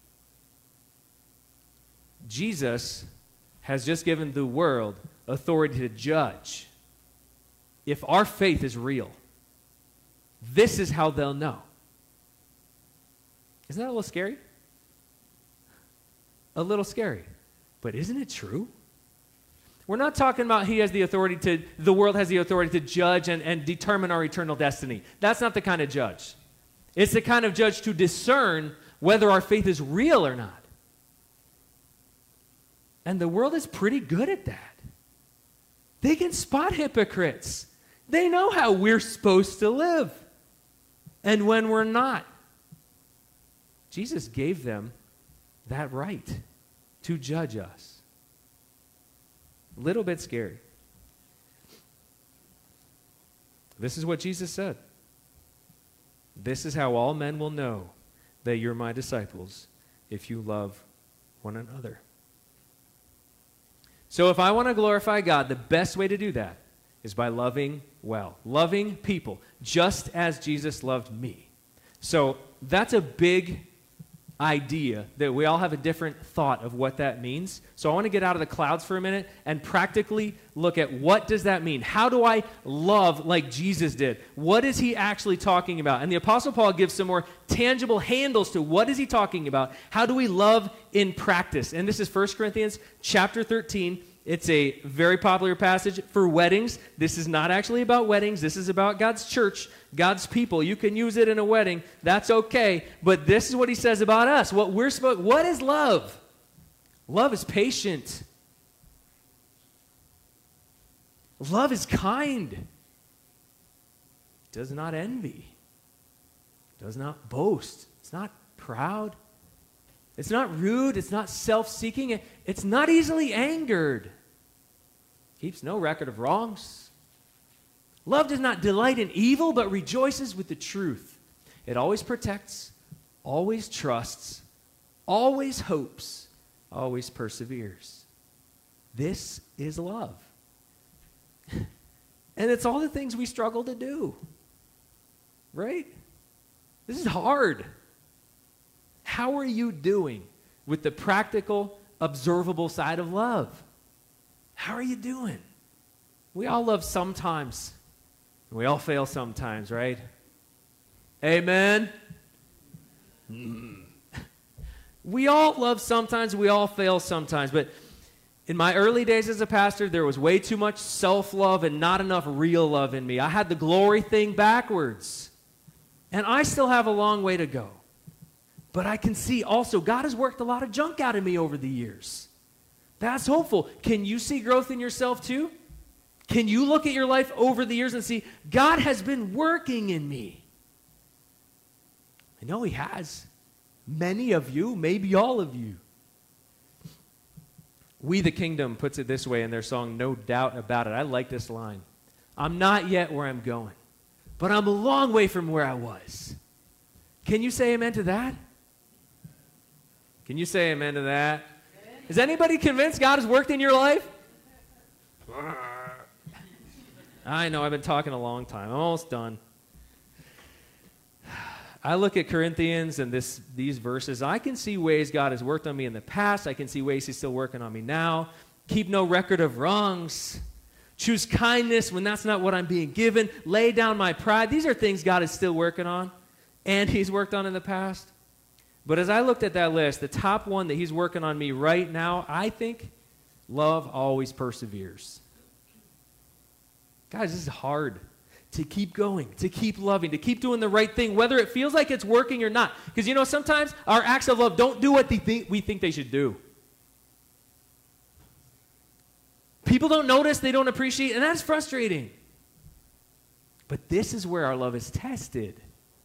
Jesus has just given the world authority to judge if our faith is real. This is how they'll know. Isn't that a little scary? A little scary. But isn't it true? We're not talking about he has the authority to, the world has the authority to judge and, and determine our eternal destiny. That's not the kind of judge. It's the kind of judge to discern whether our faith is real or not. And the world is pretty good at that. They can spot hypocrites. They know how we're supposed to live and when we're not. Jesus gave them that right to judge us. A little bit scary. This is what Jesus said. This is how all men will know that you're my disciples, if you love one another. So if I want to glorify God, the best way to do that is by loving well, loving people, just as Jesus loved me. So that's a big idea that we all have a different thought of what that means. So I want to get out of the clouds for a minute and practically look at what does that mean? How do I love like Jesus did? What is he actually talking about? And the Apostle Paul gives some more tangible handles to what is he talking about? How do we love in practice? And this is First Corinthians chapter thirteen. It's a very popular passage for weddings. This is not actually about weddings. This is about God's church, God's people. You can use it in a wedding. That's okay. But this is what he says about us. What we're supposed. What is love? Love is patient. Love is kind. Does not envy. Does not boast. It's not proud. It's not rude. It's not self-seeking. It's not easily angered. Keeps no record of wrongs. Love does not delight in evil, but rejoices with the truth. It always protects, always trusts, always hopes, always perseveres. This is love. And it's all the things we struggle to do. Right? This is hard. How are you doing with the practical, observable side of love? How are you doing? We all love sometimes. We all fail sometimes, right? Amen? Mm. We all love sometimes. We all fail sometimes. But in my early days as a pastor, there was way too much self-love and not enough real love in me. I had the glory thing backwards. And I still have a long way to go. But I can see also God has worked a lot of junk out of me over the years. That's hopeful. Can you see growth in yourself too? Can you look at your life over the years and see God has been working in me? I know he has. Many of you, maybe all of you. We the Kingdom puts it this way in their song, No Doubt About It. I like this line. I'm not yet where I'm going, but I'm a long way from where I was. Can you say amen to that? Can you say amen to that? Is anybody convinced God has worked in your life? I know, I've been talking a long time. I'm almost done. I look at Corinthians and this, these verses. I can see ways God has worked on me in the past. I can see ways he's still working on me now. Keep no record of wrongs. Choose kindness when that's not what I'm being given. Lay down my pride. These are things God is still working on and he's worked on in the past. But as I looked at that list, the top one that he's working on me right now, I think love always perseveres. Guys, this is hard to keep going, to keep loving, to keep doing the right thing, whether it feels like it's working or not. Because, you know, sometimes our acts of love don't do what they think, we think they should do. People don't notice, they don't appreciate, and that's frustrating. But this is where our love is tested.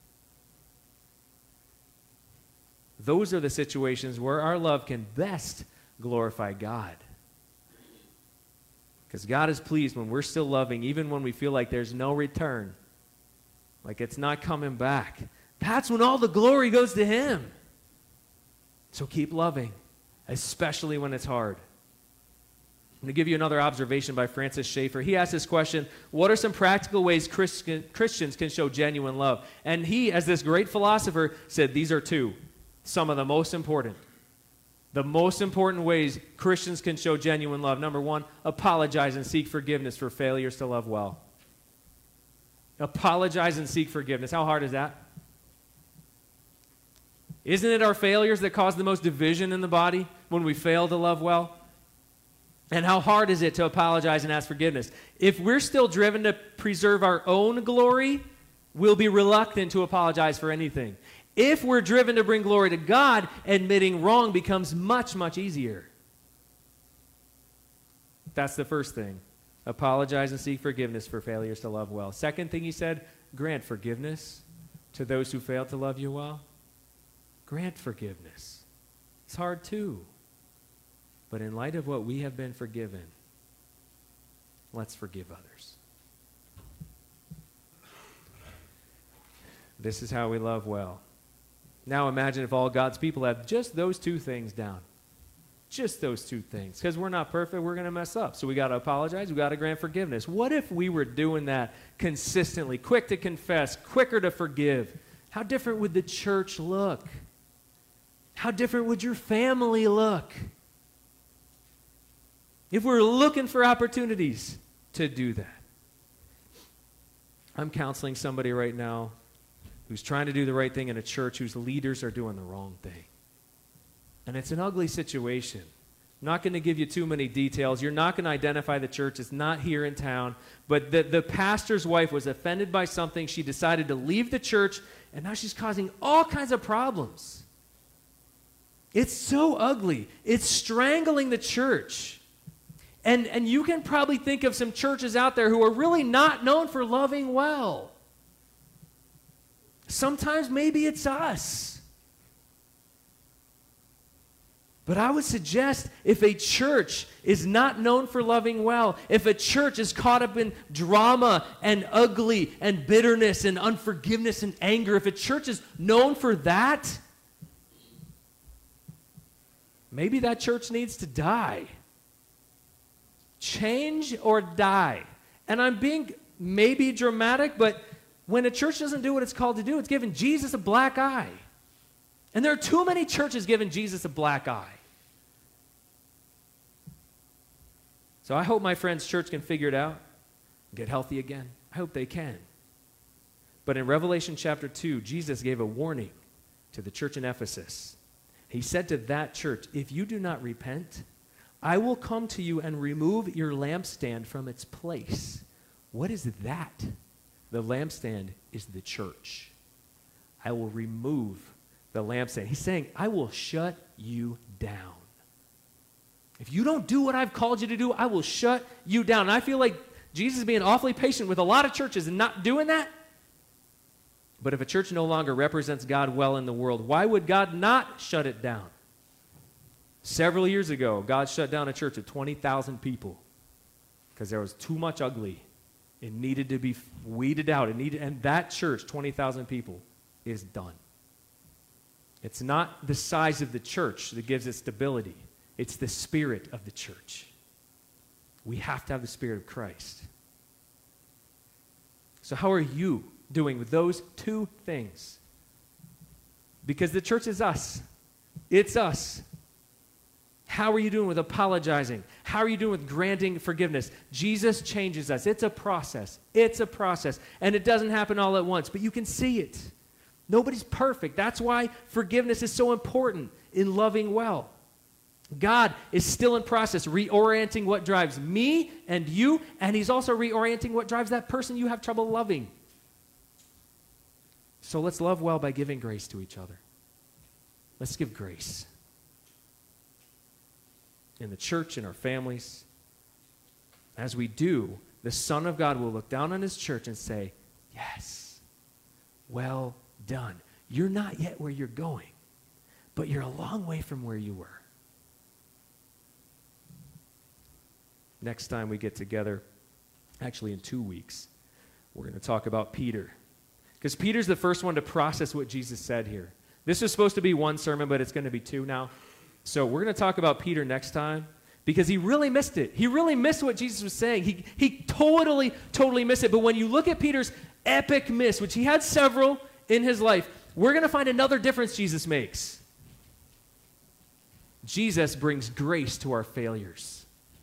Those are the situations where our love can best glorify God. Because God is pleased when we're still loving, even when we feel like there's no return, like it's not coming back. That's when all the glory goes to him. So keep loving, especially when it's hard. I'm going to give you another observation by Francis Schaeffer. He asked this question, what are some practical ways Christians can show genuine love? And he, as this great philosopher, said these are two. Some of the most important. The most important ways Christians can show genuine love. Number one, apologize and seek forgiveness for failures to love well. Apologize and seek forgiveness. How hard is that? Isn't it our failures that cause the most division in the body when we fail to love well? And how hard is it to apologize and ask forgiveness? If we're still driven to preserve our own glory, we'll be reluctant to apologize for anything. If we're driven to bring glory to God, admitting wrong becomes much, much easier. That's the first thing. Apologize and seek forgiveness for failures to love well. Second thing he said, grant forgiveness to those who fail to love you well. Grant forgiveness. It's hard too. But in light of what we have been forgiven, let's forgive others. This is how we love well. Now imagine if all God's people have just those two things down. Just those two things. Because we're not perfect, we're going to mess up. So we got to apologize, we got to grant forgiveness. What if we were doing that consistently, quick to confess, quicker to forgive? How different would the church look? How different would your family look if we're looking for opportunities to do that? I'm counseling somebody right now who's trying to do the right thing in a church whose leaders are doing the wrong thing. And it's an ugly situation. I'm not going to give you too many details. You're not going to identify the church. It's not here in town. But the, the pastor's wife was offended by something. She decided to leave the church, and now she's causing all kinds of problems. It's so ugly. It's strangling the church. And, and you can probably think of some churches out there who are really not known for loving well. Sometimes maybe it's us. But I would suggest if a church is not known for loving well, if a church is caught up in drama and ugly and bitterness and unforgiveness and anger, if a church is known for that, maybe that church needs to die. Change or die. And I'm being maybe dramatic, but when a church doesn't do what it's called to do, it's giving Jesus a black eye. And there are too many churches giving Jesus a black eye. So I hope my friend's church can figure it out and get healthy again. I hope they can. But in Revelation chapter two, Jesus gave a warning to the church in Ephesus. He said to that church, if you do not repent, I will come to you and remove your lampstand from its place. What is that? The lampstand is the church. I will remove the lampstand. He's saying, I will shut you down. If you don't do what I've called you to do, I will shut you down. And I feel like Jesus is being awfully patient with a lot of churches and not doing that. But if a church no longer represents God well in the world, why would God not shut it down? Several years ago, God shut down a church of twenty thousand people because there was too much ugly. It needed to be weeded out. It needed, and that church, twenty thousand people, is done. It's not the size of the church that gives it stability. It's the spirit of the church. We have to have the Spirit of Christ. So how are you doing with those two things? Because the church is us. It's us. How are you doing with apologizing? How are you doing with granting forgiveness? Jesus changes us. It's a process. It's a process. And it doesn't happen all at once, but you can see it. Nobody's perfect. That's why forgiveness is so important in loving well. God is still in process, reorienting what drives me and you, and he's also reorienting what drives that person you have trouble loving. So let's love well by giving grace to each other. Let's give grace. In the church, in our families. As we do, the Son of God will look down on his church and say, yes, well done. You're not yet where you're going, but you're a long way from where you were. Next time we get together, actually in two weeks, we're going to talk about Peter. Because Peter's the first one to process what Jesus said here. This was supposed to be one sermon, but it's going to be two now. So we're going to talk about Peter next time because he really missed it. He really missed what Jesus was saying. He, he totally, totally missed it. But when you look at Peter's epic miss, which he had several in his life, we're going to find another difference Jesus makes. Jesus brings grace to our failures.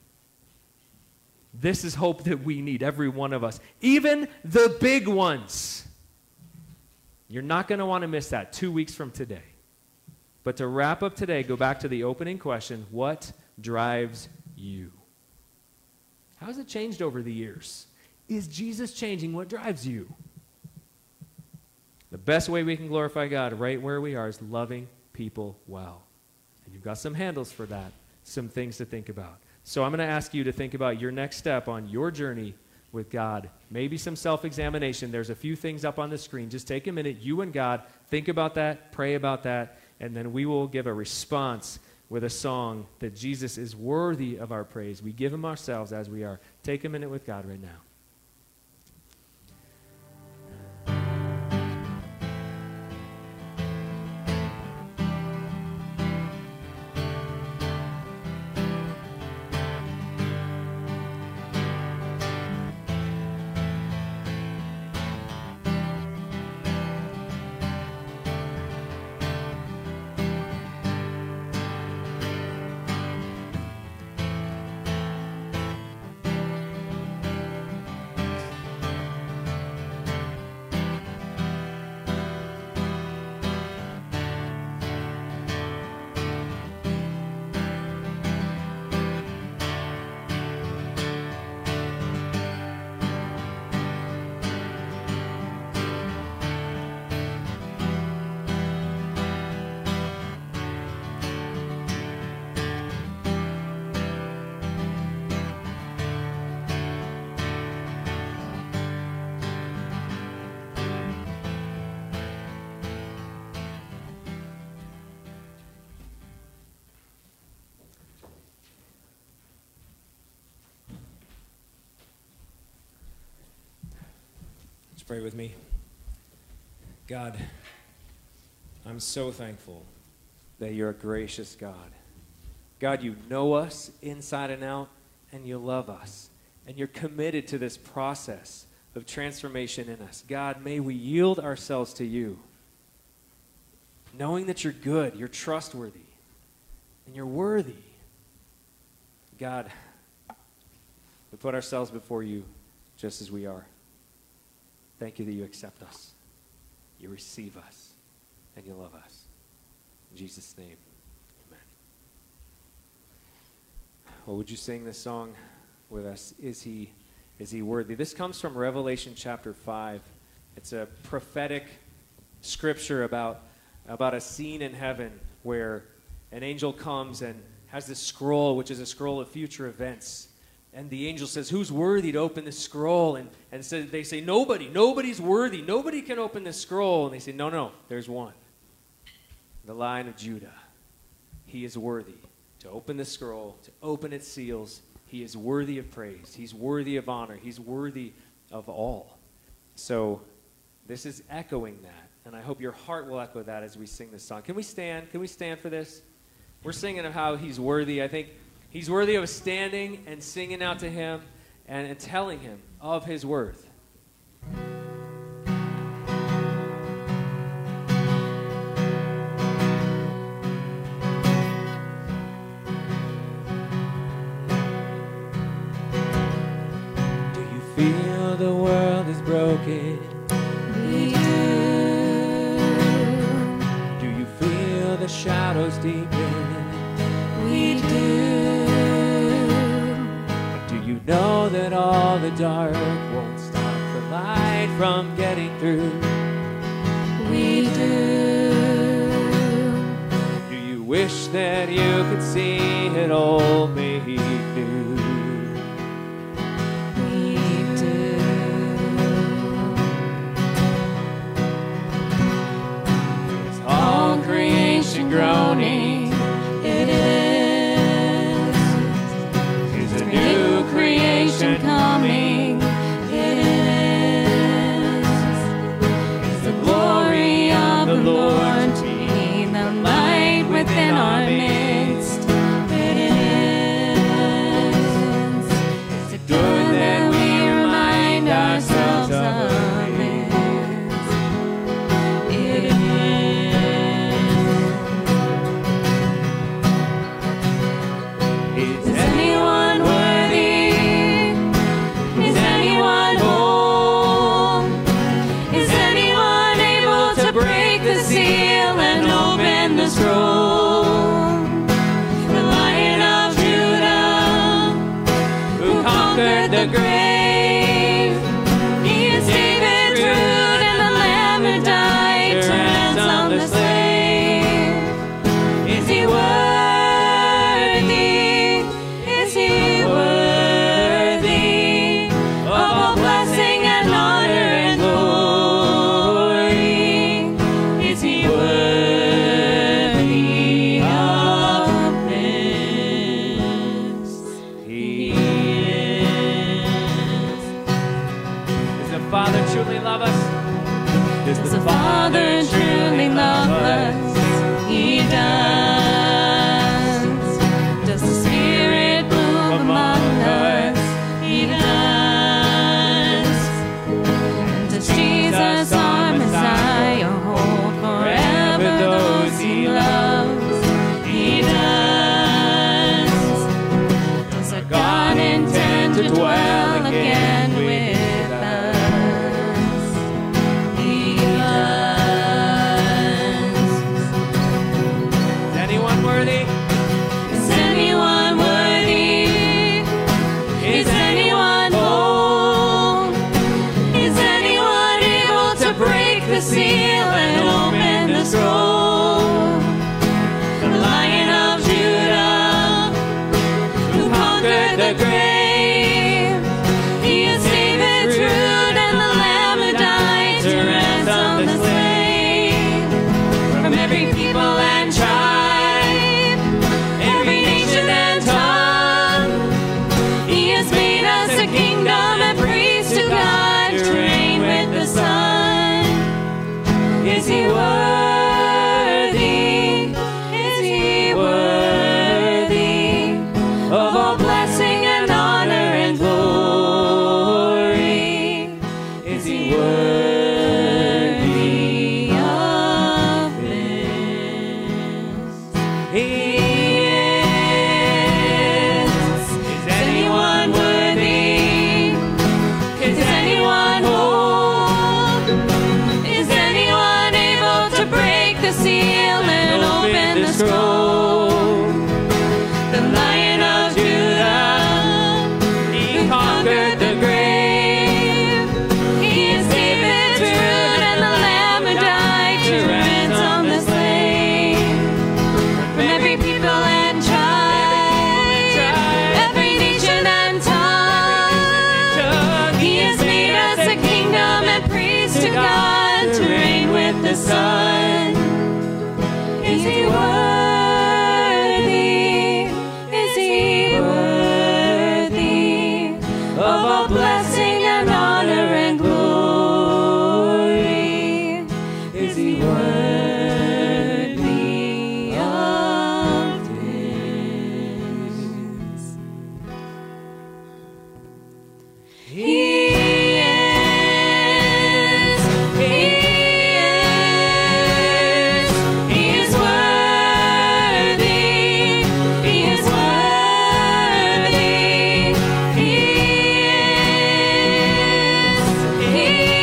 This is hope that we need, every one of us, even the big ones. You're not going to want to miss that two weeks from today. But to wrap up today, go back to the opening question, what drives you? How has it changed over the years? Is Jesus changing what drives you? The best way we can glorify God right where we are is loving people well. And you've got some handles for that, some things to think about. So I'm going to ask you to think about your next step on your journey with God. Maybe some self-examination. There's a few things up on the screen. Just take a minute, you and God, think about that, pray about that, and then we will give a response with a song that Jesus is worthy of our praise. We give him ourselves as we are. Take a minute with God right now. Pray with me. God, I'm so thankful that you're a gracious God. God, you know us inside and out, and you love us. And you're committed to this process of transformation in us. God, may we yield ourselves to you, knowing that you're good, you're trustworthy, and you're worthy. God, we put ourselves before you just as we are. Thank you that you accept us, you receive us, and you love us. In Jesus' name, amen. Well, would you sing this song with us? Is he, is he worthy? This comes from Revelation chapter five. It's a prophetic scripture about, about a scene in heaven where an angel comes and has this scroll, which is a scroll of future events. And the angel says, who's worthy to open this scroll? And, and so they say, nobody. Nobody's worthy. Nobody can open this scroll. And they say, no, no, there's one. The Lion of Judah. He is worthy to open the scroll, to open its seals. He is worthy of praise. He's worthy of honor. He's worthy of all. So this is echoing that. And I hope your heart will echo that as we sing this song. Can we stand? Can we stand for this? We're singing of how he's worthy. I think he's worthy of standing and singing out to him and, and telling him of his worth. Do you feel the world is broken? We do. Do you feel the shadows deepen? We do. Do you know that all the dark won't stop the light from getting through? We do. Do you wish that you could see it all made new? We do. Is all creation groaning? It is. Is a new creation coming? It is. Is the glory of the Lord to be The light within our midst. It is. Is it good that we remind ourselves of this? It is. Is anyone worthy? Is anyone whole? Is anyone able to break the seal and open the scroll? The Lion of Judah, who conquered the grave. He is David's root and the Lamb who died to ransom the slave. Is he worthy? Is he worthy of all blessing and honor and glory? Is he worthy of this? He is. Does the Father truly love us? Does Does the Father truly love us? He does. Does the Spirit move among us? He does. And does Jesus, our Messiah, hold forever those he loves? He does. Does our God intend to dwell again with us? He does. Is anyone worthy? Is anyone worthy? Is anyone whole? Is anyone able to break the seal and open the scroll? The Lion of Judah, who conquered the grave. He is David's root and the Lamb who died to ransom the slave. From every people and tribe, He is. Is anyone worthy? Is anyone whole? Is anyone able to break the seal and open the scroll? The Lion of Judah, he conquered the grave. He is David's root and the Lamb who died to ransom the slave. From every people and tribe, every nation and tongue, he has made us a kingdom and priests to God to reign with the Son. Is he worthy? Is he worthy of all blessing and honor and glory? Is he worthy of this? He is, he is, he is worthy, he is worthy, he is, he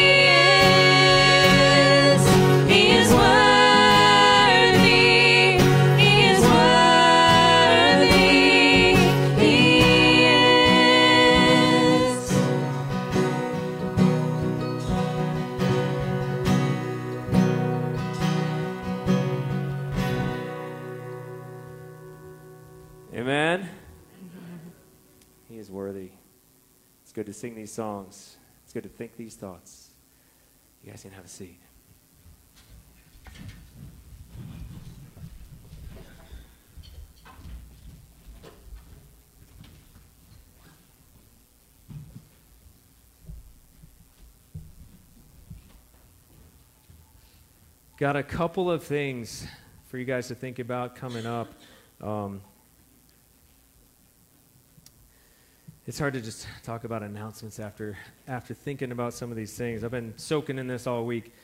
is, he is worthy, he is worthy, he is. Amen. He is worthy. It's good to sing these songs. It's good to think these thoughts. You guys can have a seat. Got a couple of things for you guys to think about coming up. Um, it's hard to just talk about announcements after after thinking about some of these things. I've been soaking in this all week.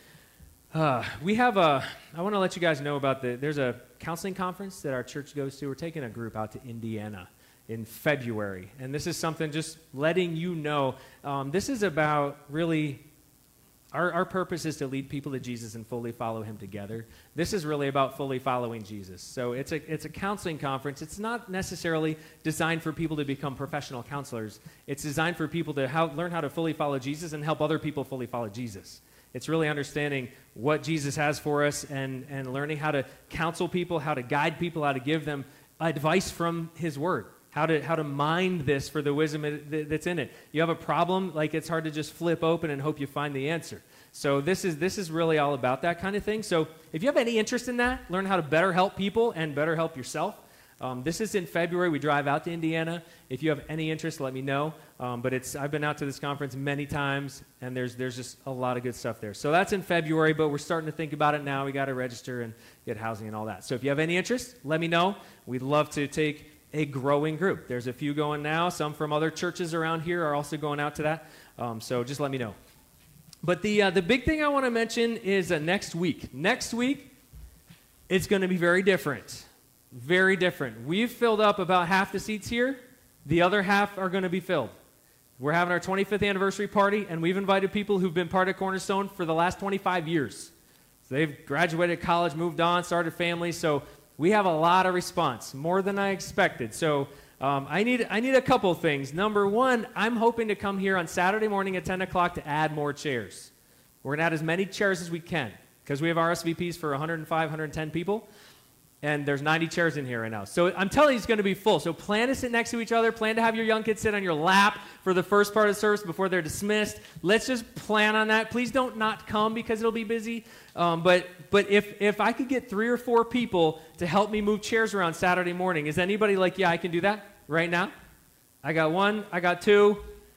Uh, we have a, I want to let you guys know about the, there's a counseling conference that our church goes to. We're taking a group out to Indiana in February. And this is something just letting you know. Um, this is about really, our, our purpose is to lead people to Jesus and fully follow him together. This is really about fully following Jesus. So it's a, it's a counseling conference. It's not necessarily designed for people to become professional counselors. It's designed for people to how, learn how to fully follow Jesus and help other people fully follow Jesus. It's really understanding what Jesus has for us and, and learning how to counsel people, how to guide people, how to give them advice from his word, how to how to mind this for the wisdom that's in it. You have a problem, like it's hard to just flip open and hope you find the answer. So this is this is really all about that kind of thing. So if you have any interest in that, learn how to better help people and better help yourself. Um, this is in February. We drive out to Indiana. If you have any interest, let me know. Um, but it's I've been out to this conference many times, and there's there's just a lot of good stuff there. So that's in February, but we're starting to think about it now. We got to register and get housing and all that. So if you have any interest, let me know. We'd love to take a growing group. There's a few going now. Some from other churches around here are also going out to that. Um, so just let me know. But the uh, the big thing I want to mention is uh, next week. Next week, it's going to be very different. Very different. We've filled up about half the seats here. The other half are going to be filled. We're having our twenty-fifth anniversary party, and we've invited people who've been part of Cornerstone for the last twenty-five years. So they've graduated college, moved on, started families. So we have a lot of response, more than I expected. So um, I need I need a couple things. Number one, I'm hoping to come here on Saturday morning at ten o'clock to add more chairs. We're going to add as many chairs as we can because we have R S V Ps for one hundred five, one hundred ten people. And there's ninety chairs in here right now. So I'm telling you it's going to be full. So plan to sit next to each other. Plan to have your young kids sit on your lap for the first part of the service before they're dismissed. Let's just plan on that. Please don't not come because it'll be busy. Um, but but if, if I could get three or four people to help me move chairs around Saturday morning, is anybody like, yeah, I can do that right now? I got one. I got two.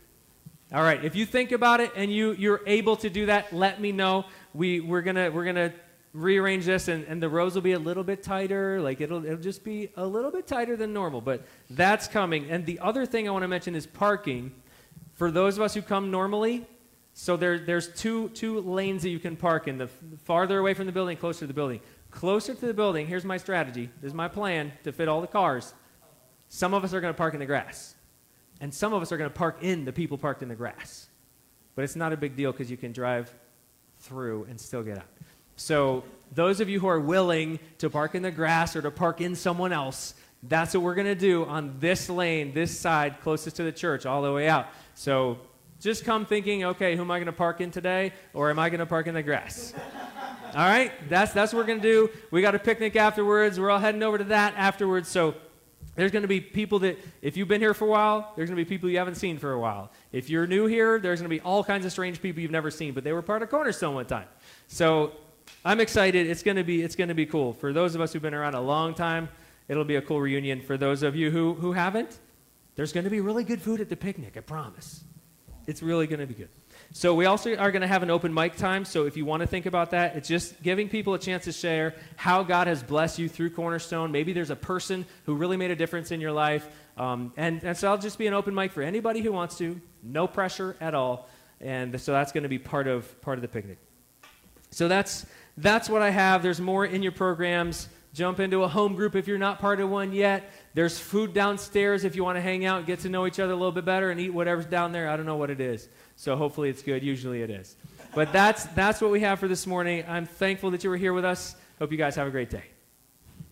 All right. If you think about it and you, you're able to do that, let me know. We, we're going to we're gonna rearrange this, and, and the rows will be a little bit tighter. Like it'll it'll just be a little bit tighter than normal, but that's coming. And the other thing I want to mention is parking. For those of us who come normally, so there there's two two lanes that you can park in, the farther away from the building, closer to the building. closer to the building, here's my strategy. This is my plan to fit all the cars. Some of us are going to park in the grass. And some of us are going to park in the people parked in the grass. But it's not a big deal because you can drive through and still get out. So those of you who are willing to park in the grass or to park in someone else, that's what we're going to do on this lane, this side, closest to the church, all the way out. So just come thinking, okay, who am I going to park in today? Or am I going to park in the grass? All right? That's, that's what we're going to do. We got a picnic afterwards. We're all heading over to that afterwards. So there's going to be people that, if you've been here for a while, there's going to be people you haven't seen for a while. If you're new here, there's going to be all kinds of strange people you've never seen, but they were part of Cornerstone one time. So I'm excited. It's going to be, it's going to be cool. For those of us who've been around a long time, it'll be a cool reunion. For those of you who, who haven't, there's going to be really good food at the picnic, I promise. It's really going to be good. So we also are going to have an open mic time, so if you want to think about that, it's just giving people a chance to share how God has blessed you through Cornerstone. Maybe there's a person who really made a difference in your life, um, and, and so I'll just be an open mic for anybody who wants to, no pressure at all, and so that's going to be part of, part of the picnic. So that's, that's what I have. There's more in your programs. Jump into a home group if you're not part of one yet. There's food downstairs if you want to hang out and get to know each other a little bit better and eat whatever's down there. I don't know what it is. So hopefully it's good. Usually it is. But that's, that's what we have for this morning. I'm thankful that you were here with us. Hope you guys have a great day.